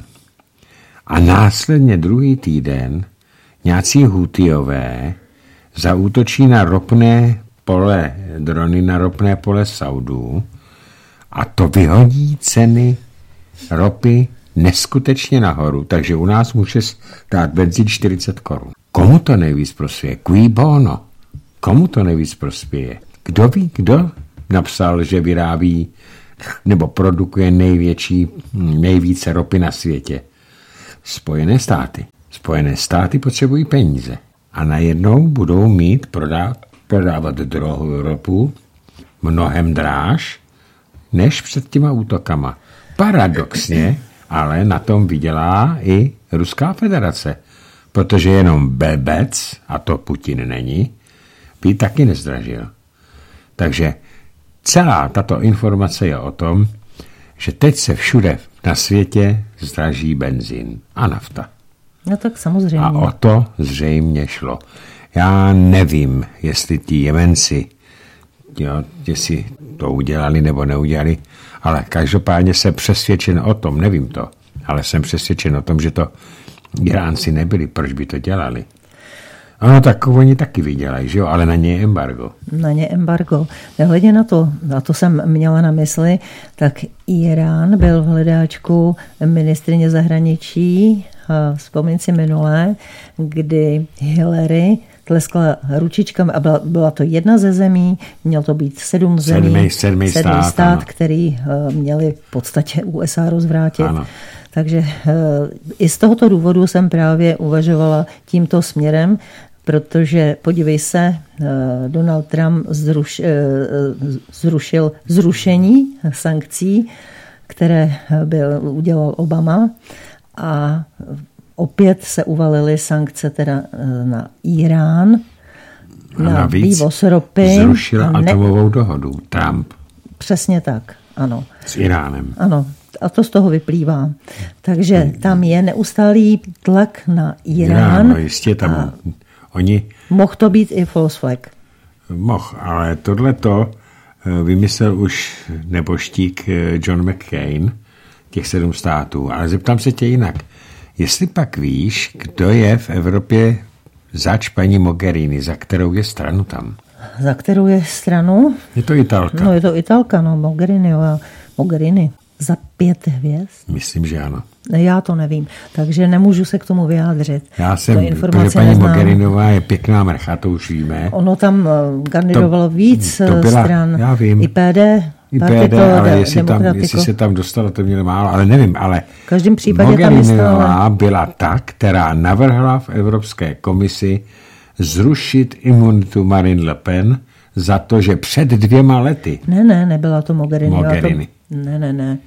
A následně druhý týden nějací Hútiové zaútočí na ropné pole, drony na ropné pole Saudů a to vyhodí ceny ropy neskutečně nahoru, takže u nás může stát benzín čtyřicet korun. Komu to nejvíc prospěje? Qui bono? Komu to nejvíc prospěje? Kdo ví, kdo napsal, že vyrábí nebo produkuje největší, nejvíce ropy na světě? Spojené státy. Spojené státy potřebují peníze a najednou budou mít prodávat, prodávat druhou ropu mnohem dráž než před těma útokama. Paradoxně, ale na tom vydělá i Ruská federace, protože jenom blbec, a to Putin není, by taky nezdražil. Takže celá tato informace je o tom, že teď se všude na světě zdraží benzín a nafta. No tak samozřejmě. A o to zřejmě šlo. Já nevím, jestli ti Jemenci, jo, jestli to udělali nebo neudělali, ale každopádně jsem přesvědčen o tom, nevím to, ale jsem přesvědčen o tom, že to Iránci nebyli, proč by to dělali. Ano, tak oni taky vydělají, že jo, ale na ně je embargo. Na ně embargo. Nehledě na to, na to jsem měla na mysli, tak Irán byl v hledáčku ministryně zahraničí, vzpomín si minulé, kdy Hillary tleskla ručičkami a byla, byla to jedna ze zemí, mělo to být sedm zemí, sedmý, sedmý sedmý stát, stát který měli v podstatě U S A rozvrátit. Ano. Takže i z tohoto důvodu jsem právě uvažovala tímto směrem, protože podívej se, Donald Trump zruš, zrušil zrušení sankcí, které byl, udělal Obama, a opět se uvalily sankce teda na Irán, na vývoz ropy. Zrušil ne... atomovou dohodu Trump. Přesně tak, ano. S Iránem. Ano. A to z toho vyplývá. Takže tam je neustálý tlak na Irán. Irán, no jistě tam oni... Mohl to být i false flag. Mohl, ale tohleto vymyslel už neboštík John McCain, těch sedm států. Ale zeptám se tě jinak. Jestli pak víš, kdo je v Evropě zač paní Mogherini, za kterou je stranu tam? Za kterou je stranu? Je to Italka. No je to Italka, no Mogherini. Mogherini. Za pět hvězd? Myslím, že ano. Já to nevím, takže nemůžu se k tomu vyjádřit. Já jsem, protože paní neznám. Mogherinová je pěkná mrcha, to už víme. Ono tam kandidovalo to, víc to byla, stran. Já vím. I P D, I P D, ale jestli, tam, jestli se tam dostalo, to mělo málo, ale nevím, ale v každém případě Mogherinová byla ta, která navrhla v Evropské komisi zrušit imunitu Marine Le Pen za to, že před dvěma lety... Ne, ne, nebyla to Mogherini. Mogherini. To, ne, ne, ne.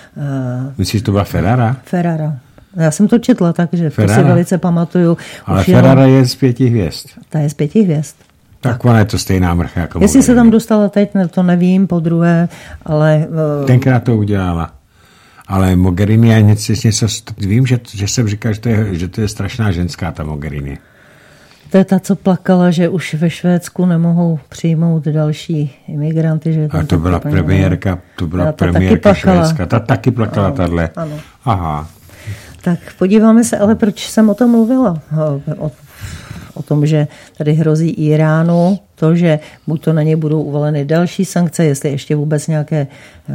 Uh, Myslíš, že to byla Ferrara? Ferrara. Já jsem to četla, takže Ferrara. To si velice pamatuju. Ale už Ferrara jenom... je z pěti hvězd. Ta je z pěti hvězd. Tak, tak ona je to stejná mrcha jako Jestli Mogherini. Se tam dostala teď, to nevím, po druhé, ale... Uh... Tenkrát to udělala. Ale Mogherini, já něco, něco vím, že, že jsem říkal, že to, je, že to je strašná ženská, ta Mogherini. To je ta, co plakala, že už ve Švédsku nemohou přijmout další imigranty. Že a to byla premiérka, to byla premiérka Švédska. Ta taky plakala, ano, tahle. Ano. Aha. Tak podíváme se, ale proč jsem o tom mluvila? O, o tom, že tady hrozí Iránu, to, že buď to na ně budou uvaleny další sankce, jestli ještě vůbec nějaké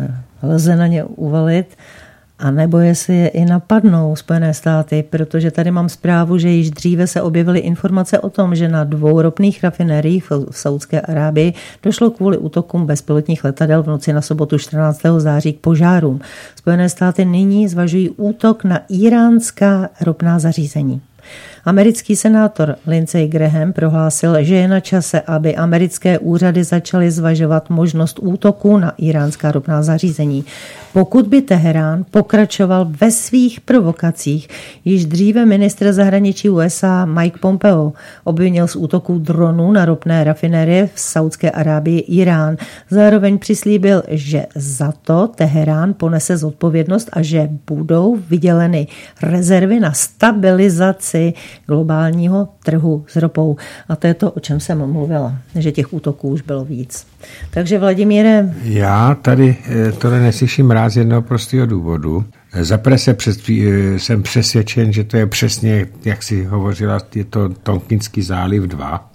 lze na ně uvalit, a nebo jestli je i napadnou Spojené státy, protože tady mám zprávu, že již dříve se objevily informace o tom, že na dvou ropných rafinériích v Saúdské Arábii došlo kvůli útokům bezpilotních letadel v noci na sobotu čtrnáctého září k požárům. Spojené státy nyní zvažují útok na iránská ropná zařízení. Americký senátor Lindsey Graham prohlásil, že je na čase, aby americké úřady začaly zvažovat možnost útoku na iránská ropná zařízení. Pokud by Teherán pokračoval ve svých provokacích, již dříve ministr zahraničí U S A Mike Pompeo obvinil z útoků dronů na ropné rafinérie v Saúdské Arábii Irán. Zároveň přislíbil, že za to Teherán ponese zodpovědnost a že budou vyděleny rezervy na stabilizaci globálního trhu s ropou. A to je to, o čem jsem mluvila, že těch útoků už bylo víc. Takže Vladimíre... Já tady tohle neslyším rád z jednoho prostého důvodu. Zaprvé se přes, jsem přesvědčen, že to je přesně, jak si hovořila, je to Tonkinský záliv dva.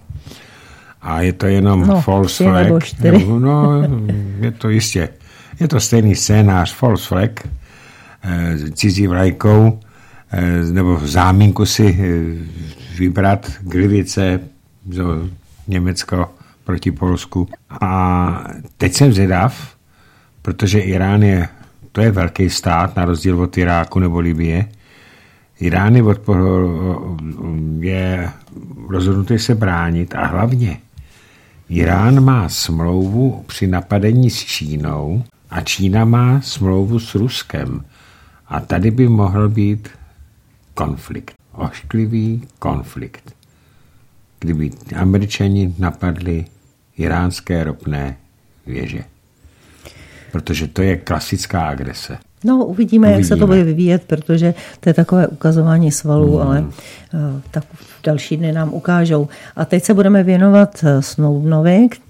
A je to jenom no, false flag. Nebo no, je to jistě. Je to stejný scénář, false flag, cizí vlajkou, nebo zámínku si vybrat Gliwice, Německo proti Polsku. A teď jsem zvědav, protože Irán je, to je velký stát, na rozdíl od Iráku nebo Libye. Irán je, odpor, je rozhodnutý se bránit a hlavně Irán má smlouvu při napadení s Čínou a Čína má smlouvu s Ruskem. A tady by mohl být konflikt. Ošklivý konflikt. Kdyby Američani napadli iránské ropné věže. Protože to je klasická agrese. No, uvidíme, uvidíme, jak se to bude vyvíjet, protože to je takové ukazování svalů, hmm. ale uh, tak další dny nám ukážou. A teď se budeme věnovat Snowdenovi,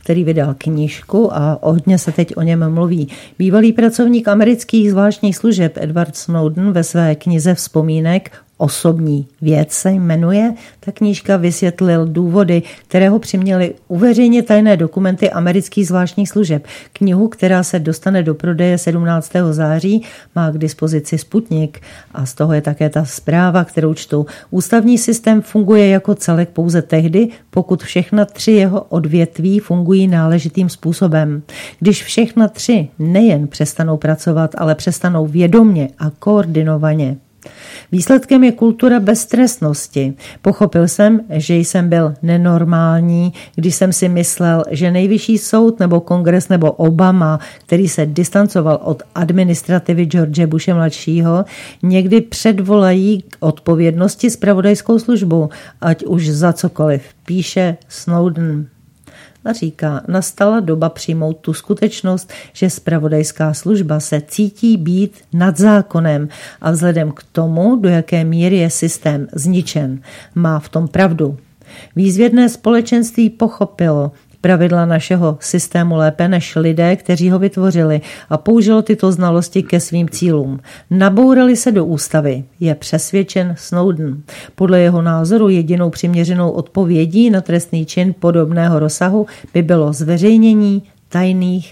který vydal knížku a hodně se teď o něm mluví. Bývalý pracovník amerických zvláštních služeb Edward Snowden ve své knize vzpomínek Osobní věc se jmenuje. Ta knížka vysvětlil důvody, které ho přiměly uveřejnit tajné dokumenty amerických zvláštních služeb. Knihu, která se dostane do prodeje sedmnáctého září, má k dispozici Sputnik a z toho je také ta zpráva, kterou čtu. Ústavní systém funguje jako celek pouze tehdy, pokud všechna tři jeho odvětví fungují náležitým způsobem. Když všechna tři nejen přestanou pracovat, ale přestanou vědomně a koordinovaně. Výsledkem je kultura beztrestnosti. Pochopil jsem, že jsem byl nenormální, když jsem si myslel, že nejvyšší soud nebo kongres nebo Obama, který se distancoval od administrativy George Bushe mladšího, někdy předvolají k odpovědnosti zpravodajskou službu, ať už za cokoliv, píše Snowden. A říká, nastala doba přijmout tu skutečnost, že zpravodajská služba se cítí být nad zákonem a vzhledem k tomu, do jaké míry je systém zničen, má v tom pravdu. Výzvědné společenství pochopilo pravidla našeho systému lépe než lidé, kteří ho vytvořili a použilo tyto znalosti ke svým cílům. Nabourali se do ústavy, je přesvědčen Snowden. Podle jeho názoru jedinou přiměřenou odpovědí na trestný čin podobného rozsahu by bylo zveřejnění tajných,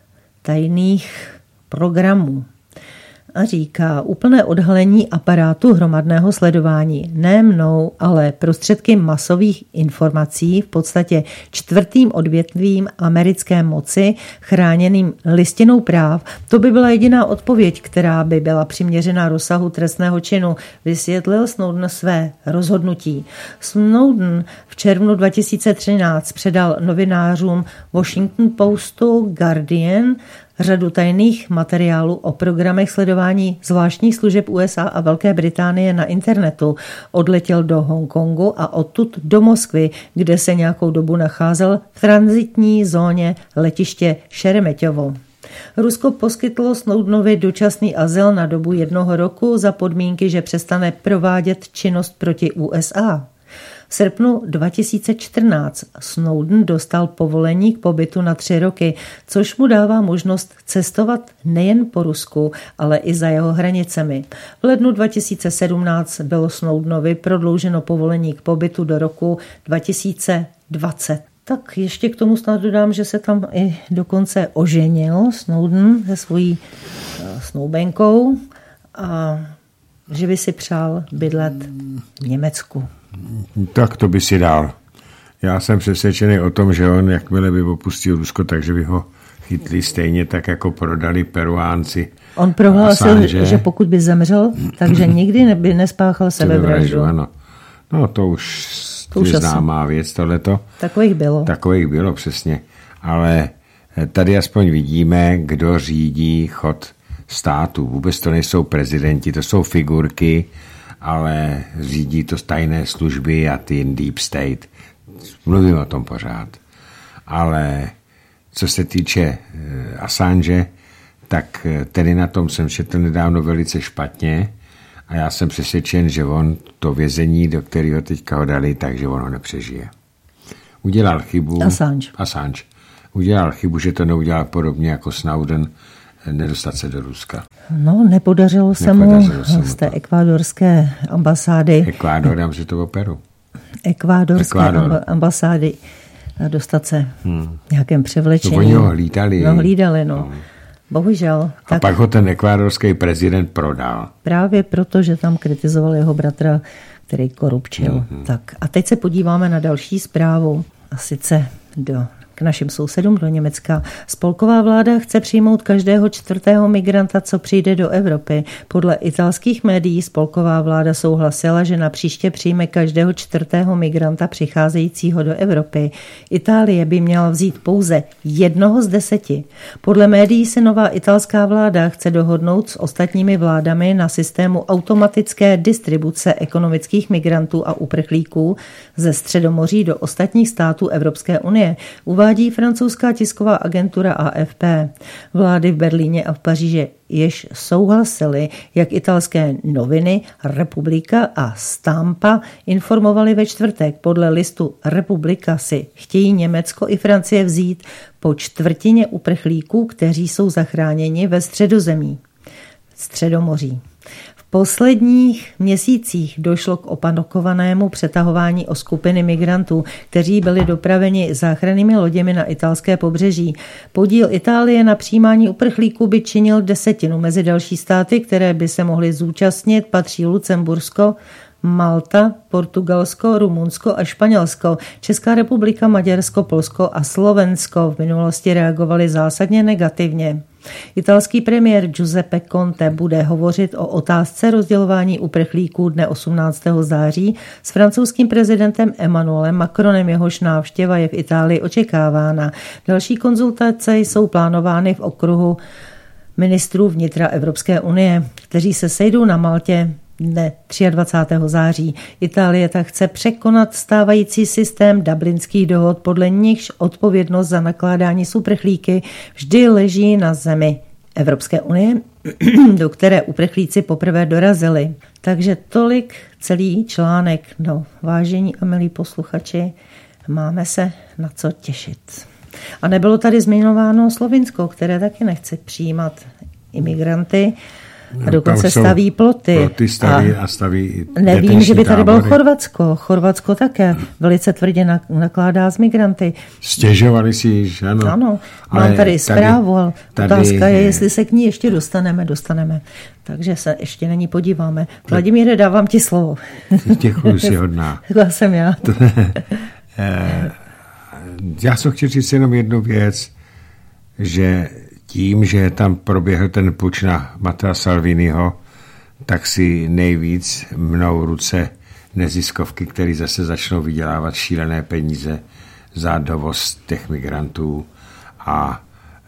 tajných programů. A říká úplné odhalení aparátu hromadného sledování. Ne mnou, ale prostředky masových informací, v podstatě čtvrtým odvětvím americké moci, chráněným listinou práv. To by byla jediná odpověď, která by byla přiměřená rozsahu trestného činu, vysvětlil Snowden své rozhodnutí. Snowden v červnu dva tisíce třináct předal novinářům Washington Postu, Guardian, řadu tajných materiálů o programech sledování zvláštních služeb U S A a Velké Británie na internetu. Odletěl do Hongkongu a odtud do Moskvy, kde se nějakou dobu nacházel v tranzitní zóně letiště Šeremeťovo. Rusko poskytlo Snowdenovi dočasný azyl na dobu jednoho roku za podmínky, že přestane provádět činnost proti U S A. V srpnu dva tisíce čtrnáct Snowden dostal povolení k pobytu na tři roky, což mu dává možnost cestovat nejen po Rusku, ale i za jeho hranicemi. V lednu dva tisíce sedmnáct bylo Snowdenovi prodlouženo povolení k pobytu do roku dva tisíce dvacet. Tak ještě k tomu snad dodám, že se tam i dokonce oženil Snowden se svojí snoubenkou a že by si přál bydlet v Německu. Tak to by si dal. Já jsem přesvědčený o tom, že on, jakmile by opustil Rusko, takže by ho chytli stejně tak, jako prodali Peruánci. On prohlásil, Assange, že pokud by zemřel, takže nikdy by nespáchal sebevraždu. Ano. No to už to je známá věc, tohleto. Takových bylo. Takových bylo, přesně. Ale tady aspoň vidíme, kdo řídí chod státu. Vůbec to nejsou prezidenti, to jsou figurky, ale řídí to tajné služby a ty deep state. Mluvím o tom pořád. Ale co se týče Assange, tak tedy na tom jsem četl nedávno velice špatně a já jsem přesvědčen, že on to vězení, do kterého teďka ho dali, takže on ho nepřežije. Udělal chybu. Assange. Assange. Udělal chybu, že to neudělal podobně jako Snowden, nedostat se do Ruska. No, nepodařilo se mu z té ekvádorské ambasády. Ekvádor, dám si to v Peru. Ekvádorské Ekvádor. ambasády dostat se hmm. nějakém převlečení. To oni ho hlídali. No, hlídali, no. no. Bohužel. A tak pak ho ten ekvádorský prezident prodal. Právě proto, že tam kritizoval jeho bratra, který korupčil. Mm-hmm. Tak a teď se podíváme na další zprávu. A sice do... k našim sousedům do Německa. Spolková vláda chce přijmout každého čtvrtého migranta, co přijde do Evropy. Podle italských médií spolková vláda souhlasila, že na příště přijme každého čtvrtého migranta přicházejícího do Evropy. Itálie by měla vzít pouze jednoho z deseti. Podle médií se nová italská vláda chce dohodnout s ostatními vládami na systému automatické distribuce ekonomických migrantů a uprchlíků ze Středomoří do ostatních států Evropské unie. Uvádí uvádí francouzská tisková agentura A F P. Vlády v Berlíně a v Paříži jež souhlasily, jak italské noviny Republika a Stampa informovali ve čtvrtek. Podle listu Republika si chtějí Německo i Francie vzít po čtvrtině uprchlíků, kteří jsou zachráněni ve Středozemí, Středomoří. V posledních měsících došlo k opanokovanému přetahování o skupiny migrantů, kteří byli dopraveni záchrannými loděmi na italské pobřeží. Podíl Itálie na přijímání uprchlíků by činil desetinu. Mezi další státy, které by se mohly zúčastnit, patří Lucembursko, Malta, Portugalsko, Rumunsko a Španělsko. Česká republika, Maďarsko, Polsko a Slovensko v minulosti reagovaly zásadně negativně. Italský premiér Giuseppe Conte bude hovořit o otázce rozdělování uprchlíků dne osmnáctého září s francouzským prezidentem Emmanuelem Macronem, jehož návštěva je v Itálii očekávána. Další konzultace jsou plánovány v okruhu ministrů vnitra Evropské unie, kteří se sejdou na Maltě dne dvacátého třetího září. Itálie tak chce překonat stávající systém dublinských dohod, podle nichž odpovědnost za nakládání s uprchlíky vždy leží na zemi Evropské unie, do které uprchlíci poprvé dorazili. Takže tolik celý článek. No, vážení a milí posluchači, máme se na co těšit. A nebylo tady zmiňováno Slovinsko, které taky nechce přijímat imigranty, a dokonce staví ploty. Ploty staví a, a staví nevím, že by tady bylo Chorvatsko. Chorvatsko také velice tvrdě nakládá s migranty. Stěžovali si, že ano. Ano, mám tady, tady zprávu, ale tady, otázka je, jestli se k ní ještě dostaneme, dostaneme. Takže se ještě na ní podíváme. Vladimíre, dávám ti slovo. Děkuji si hodná. Taková jsem já. Já jsem chtěl říct jenom jednu věc, že tím, že tam proběhl ten puč na Mattea Salviniho, tak si nejvíc mnou ruce neziskovky, které zase začnou vydělávat šílené peníze za dovoz těch migrantů. A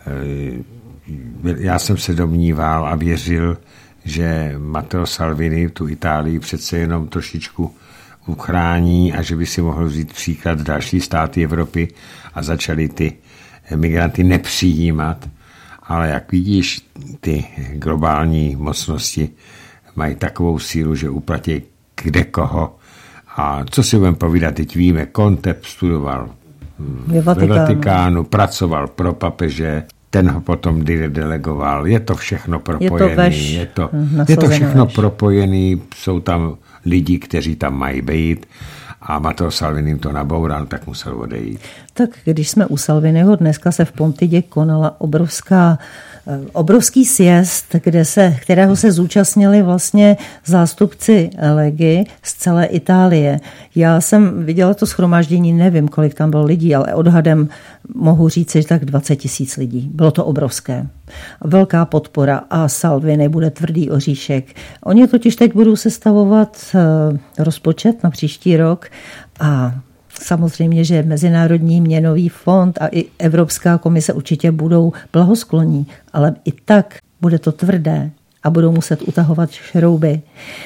e, já jsem se domníval a věřil, že Matteo Salvini tu Itálii přece jenom trošičku uchrání a že by si mohl vzít příklad další státy Evropy a začali ty migranty nepřijímat. Ale jak vidíš, ty globální mocnosti mají takovou sílu, že uplatí kde koho. A co si budeme povídat, teď víme, Conte studoval ve Vatikánu. Vatikánu, pracoval pro papeže, ten ho potom delegoval. Je to všechno propojené. Je to, je to, je to všechno veš. propojené, jsou tam lidi, kteří tam mají být. A Matteo Salvini to naboural, tak musel odejít. Tak když jsme u Salviniho, dneska se v Pontidě konala obrovská, obrovský sjezd, kde se, kterého se zúčastnili vlastně zástupci Legy z celé Itálie. Já jsem viděla to shromáždění, nevím, kolik tam bylo lidí, ale odhadem mohu říct, že tak dvacet tisíc lidí. Bylo to obrovské. Velká podpora a Salvini bude tvrdý oříšek. Oni totiž teď budou sestavovat rozpočet na příští rok a samozřejmě, že Mezinárodní měnový fond a i Evropská komise určitě budou blahoskloní, ale i tak bude to tvrdé a budou muset utahovat šrouby.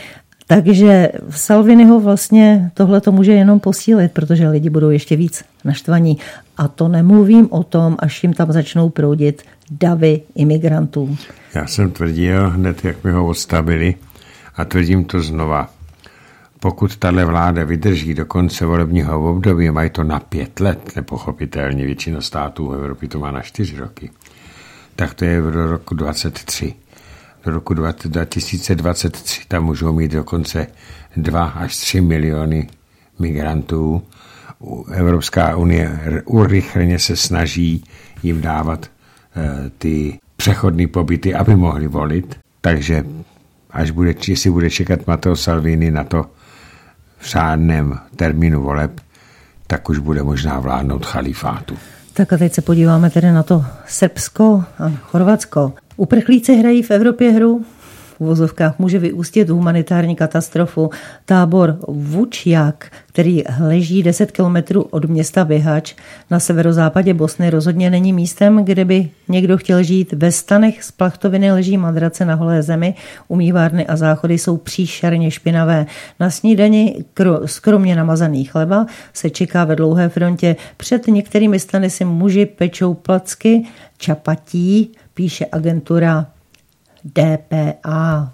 Takže Salviniho vlastně tohle to může jenom posílit, protože lidi budou ještě víc naštvaní. A to nemluvím o tom, až jim tam začnou proudit davy imigrantů. Já jsem tvrdil hned, jak mi ho odstavili, a tvrdím to znova. Pokud tahle vláda vydrží do konce volebního období, mají to na pět let, nepochopitelně, většina států v Evropě to má na čtyři roky, tak to je do roku dvacet tři. Do roku dva tisíce dvacet tři tam můžou mít dokonce dva až tři miliony migrantů. Evropská unie urychleně se snaží jim dávat e, ty přechodné pobyty, aby mohli volit. Takže až bude, jestli bude čekat Matteo Salvini na to v řádném termínu voleb, tak už bude možná vládnout chalifátu. Tak a teď se podíváme tedy na to Srbsko a Chorvatsko. Uprchlíci hrají v Evropě hru uvozovkách může vyústit humanitární katastrofu. Tábor Vučjak, který leží deset kilometrů od města Bihač na severozápadě Bosny, rozhodně není místem, kde by někdo chtěl žít. Ve stanech z plachtoviny leží madrace na holé zemi, umývárny a záchody jsou příšerně špinavé. Na snídani skromně namazaný chleba se čeká ve dlouhé frontě. Před některými stany si muži pečou placky čapatí, píše agentura D P A.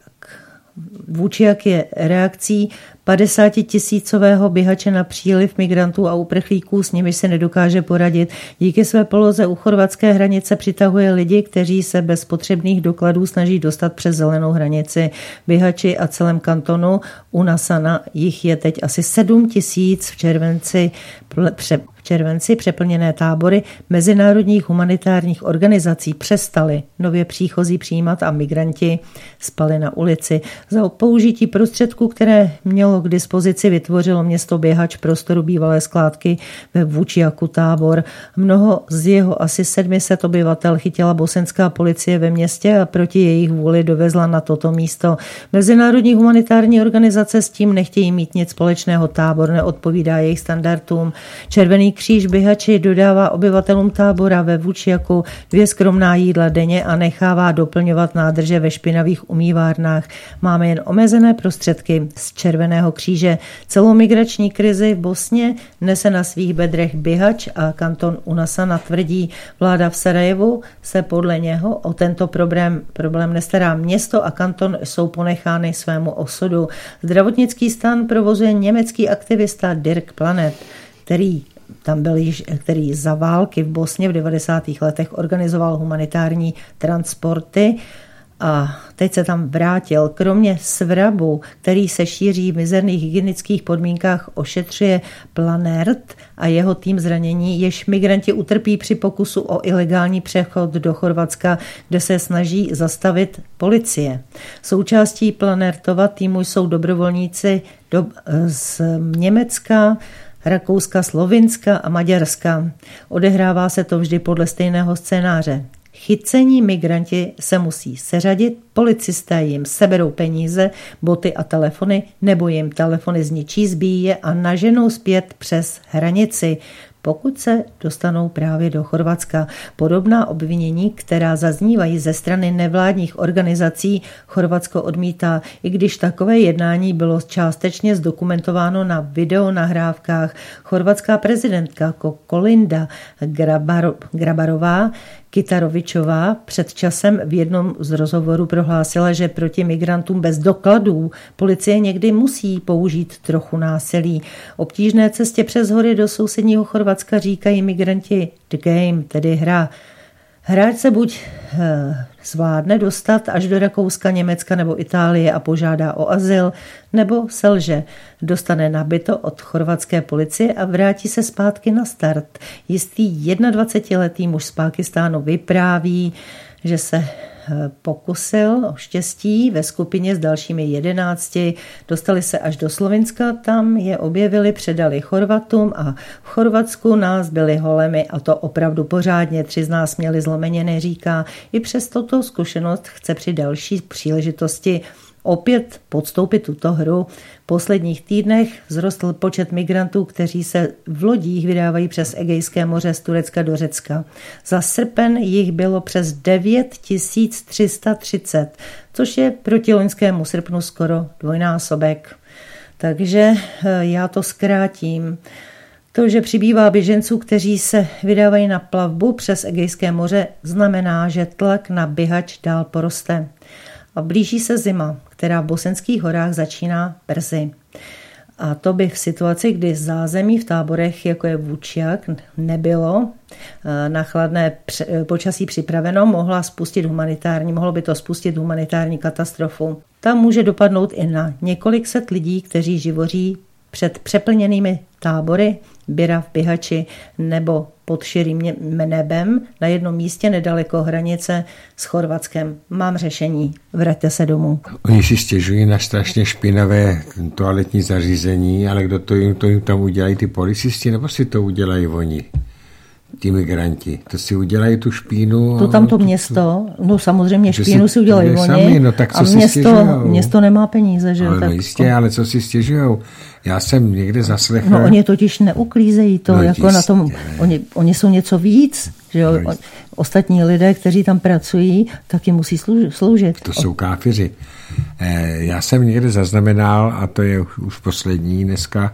Vučjak je reakcí padesátitisícového Bihače na příliv migrantů a uprchlíků, s nimiž se nedokáže poradit. Díky své poloze u chorvatské hranice přitahuje lidi, kteří se bez potřebných dokladů snaží dostat přes zelenou hranici. Bihači a celém kantonu Unasana jich je teď asi sedm tisíc v červenci pře- v červenci přeplněné tábory mezinárodních humanitárních organizací přestaly nově příchozí přijímat a migranti spali na ulici. Za použití prostředků, které mělo k dispozici, vytvořilo město Bihač prostoru bývalé skládky ve Vučjaku tábor. Mnoho z jeho asi sedm set obyvatel chytila bosenská policie ve městě a proti jejich vůli dovezla na toto místo. Mezinárodní humanitární organizace s tím nechtějí mít nic společného. Tábor neodpovídá jejich standardům. Červený kříž Bihači dodává obyvatelům tábora ve Vučjaku dvě skromná jídla denně a nechává doplňovat nádrže ve špinavých umývárnách. Máme jen omezené prostředky z Červeného kříže. Celou migrační krizi v Bosně nese na svých bedrech Bihač a kanton Unasana, tvrdí. Vláda v Sarajevu se podle něho o tento problém, problém nestará. Město a kanton jsou ponechány svému osudu. Zdravotnický stan provozuje německý aktivista Dirk Planet, který tam byl již, který za války v Bosně v devadesátých letech organizoval humanitární transporty a teď se tam vrátil. Kromě svrabu, který se šíří v mizerných hygienických podmínkách, ošetřuje Planert a jeho tým zranění, jež migranti utrpí při pokusu o ilegální přechod do Chorvatska, kde se snaží zastavit policie. Součástí Planertova týmu jsou dobrovolníci do, z Německa, Rakouska, Slovinska a Maďarska. Odehrává se to vždy podle stejného scénáře. Chycení migranti se musí seřadit, policisté jim seberou peníze, boty a telefony, nebo jim telefony zničí, zbíjí je a naženou zpět přes hranici, pokud se dostanou právě do Chorvatska. Podobná obvinění, která zaznívají ze strany nevládních organizací, Chorvatsko odmítá, i když takové jednání bylo částečně zdokumentováno na videonahrávkách. Chorvatská prezidentka Kolinda Grabar- Grabarová Kitarovičová před časem v jednom z rozhovorů prohlásila, že proti migrantům bez dokladů policie někdy musí použít trochu násilí. Obtížné cestě přes hory do sousedního Chorvatska říkají migranti the game, tedy hra. Hráč se buď eh, zvládne dostat až do Rakouska, Německa nebo Itálie a požádá o azyl, nebo selže, dostane nabito od chorvatské policie a vrátí se zpátky na start. Jistý dvacetiletý muž z Pákistánu vypráví, že se pokusil o štěstí ve skupině s dalšími jedenácti. Dostali se až do Slovinska, tam je objevili, předali Chorvatům a v Chorvatsku nás byli holemi a to opravdu pořádně. Tři z nás měli zlomeniny, říká. I přes toto zkušenost chce při další příležitosti opět podstoupit tuto hru. V posledních týdnech vzrostl počet migrantů, kteří se v lodích vydávají přes Egejské moře z Turecka do Řecka. Za srpen jich bylo přes devět tisíc tři sta třicet, což je proti loňskému srpnu skoro dvojnásobek. Takže já to zkrátím. To, že přibývá běženců, kteří se vydávají na plavbu přes Egejské moře, znamená, že tlak na Bihač dál poroste. A blíží se zima, která v bosenských horách začíná brzy. A to by v situaci, kdy zázemí v táborech, jako je Vučjak, nebylo na chladné počasí připraveno, mohla spustit humanitární, mohlo by to spustit humanitární katastrofu. Ta může dopadnout i na několik set lidí, kteří živoří před přeplněnými tábory Bira v Bihači nebo pod širým nebem na jednom místě nedaleko hranice s Chorvatskem. Mám řešení. Vraťte se domů. Oni si stěžují na strašně špinavé toaletní zařízení, ale kdo to jim, to jim tam udělají, ty policisti, nebo si to udělají oni? Ti migranti, to si udělají tu špínu. To tam to město, no samozřejmě špínu si, si udělají oni. Sami, no tak co a si město, město nemá peníze, že? Ale tak no jistě, ale co si stěžujou? Já jsem někde zaslechl. No oni totiž neuklízejí to, no, jako jistě. Na tom, oni, oni jsou něco víc, že jo? No, ostatní lidé, kteří tam pracují, taky musí sloužit. To jsou káfiři. Já jsem někde zaznamenal, a to je už poslední dneska,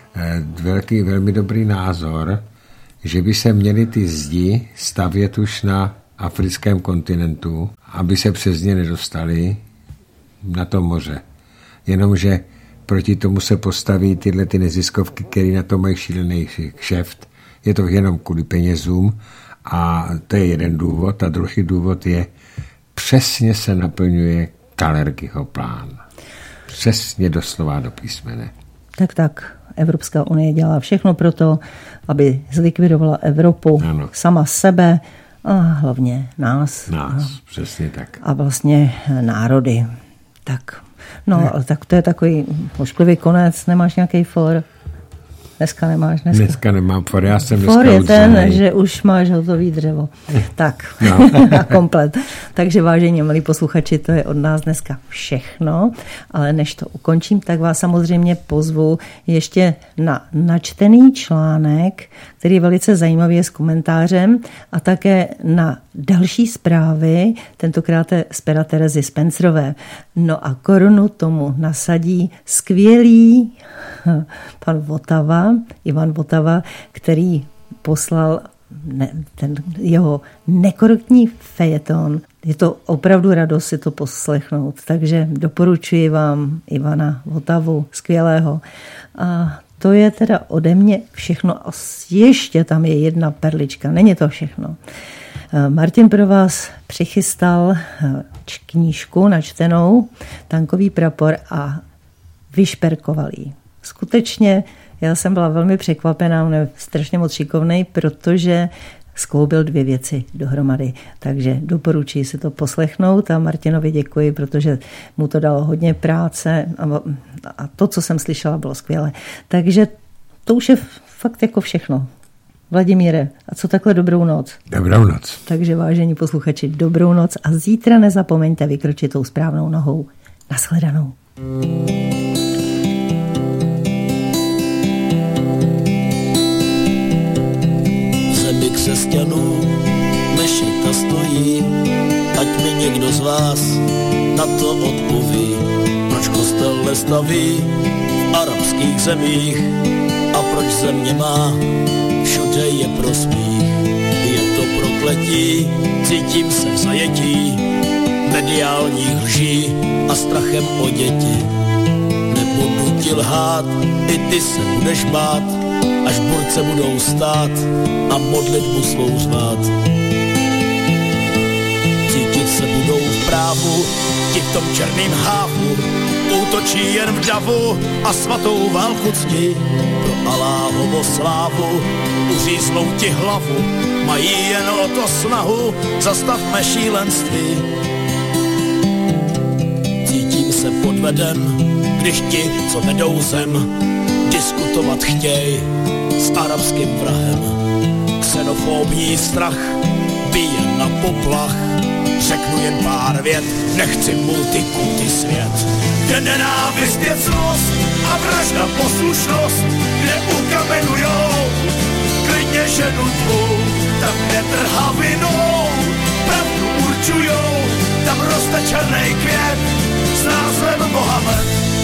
velký, velmi dobrý názor, že by se měly ty zdi stavět už na africkém kontinentu, aby se přes ně nedostali na to moře. Jenomže proti tomu se postaví tyhle ty neziskovky, které na to mají šílený kšeft. Je to jenom kvůli penězům a to je jeden důvod. A druhý důvod je, přesně se naplňuje Kalergiho plán. Přesně doslova do písmene. Tak, tak. Evropská unie dělá všechno pro to, aby zlikvidovala Evropu, ano. Sama sebe a hlavně nás. Nás, a, přesně tak. A vlastně národy. Tak, no, ne. Tak to je takový ošklivý konec. Nemáš nějaký for? Dneska nemáš. Dneska, dneska nemám for, já jsem for dneska je ten, že už máš hotový dřevo. Tak, no. Komplet. Takže vážení milí posluchači, to je od nás dneska všechno, ale než to ukončím, tak vás samozřejmě pozvu ještě na načtený článek, který je velice zajímavý s komentářem a také na další zprávy, tentokrát z pera Terezy Spencerové. No a korunu tomu nasadí skvělý pan Votava, Ivan Votava, který poslal ne, ten jeho nekorektní fejeton. Je to opravdu radost si to poslechnout, takže doporučuji vám Ivana Votavu, skvělého. A to je teda ode mě všechno a ještě tam je jedna perlička, není to všechno. Martin pro vás přichystal knížku načtenou, Tankový prapor, a vyšperkoval ji. Skutečně já jsem byla velmi překvapená, on je strašně moc šikovnej, protože skloubil dvě věci dohromady. Takže doporučuji si to poslechnout a Martinovi děkuji, protože mu to dalo hodně práce a to, co jsem slyšela, bylo skvělé. Takže to už je fakt jako všechno. Vladimíre, a co takhle dobrou noc? Dobrou noc. Takže vážení posluchači, dobrou noc a zítra nezapomeňte vykročit tou správnou nohou. Nashledanou. Zemi křesťanů mešita stojí, ať mi někdo z vás na to odpoví, proč kostel nestaví v arabských zemích a proč země má všude je prospích. Je to prokletí, cítím se v zajetí mediálních lží a strachem o děti. Nebudu ti lhát, i ty se budeš bát, až borce budou stát a modlitbu svou zvát. Cítit se budou v právu, ti v tom černým hávu, útočí jen v davu a svatou válku ctí. Pro Aláhovo slávu uříznou ti hlavu, mají jen o to snahu, zastavme šílenství. Cítím se podveden, když ti, co vedou zem, diskutovat chtěj s arabským vrahem. Xenofobní strach bije na poplach, řeknu jen pár vět, nechci multikulty svět. Kde nenávist je cnost a vražda poslušnost, kde ukamenujou klidně ženu tvou, tam kde trhavinou pravdu určujou, tam roste černý květ s názvem Mohamed.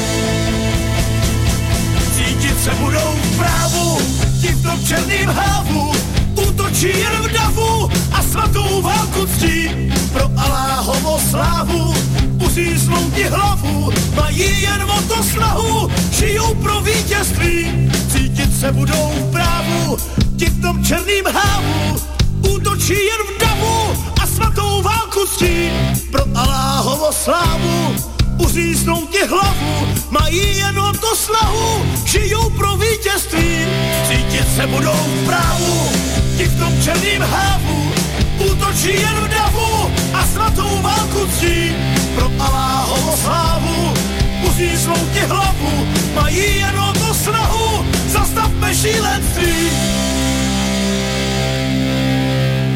Cítit se budou v právu, ti v tom černým hávu, útočí jen v davu a svatou válku ctí. Pro Aláhovo slávu uříznou ti hlavu, mají jen o to snahu, žijou pro vítězství. Cítit se budou v právu, ti v tom černým hávu, útočí jen v davu a svatou válku ctí. Pro Aláhovo slávu uříznou ti hlavu, mají jen o to snahu, žijou pro vítězství. Cítit se budou v právu, ti v tom černým hávu, útočí jen v davu a svatou válku ctí. Pro Aláhovo slávu uříznou ti hlavu, mají jen o to snahu, zastavme šílenství.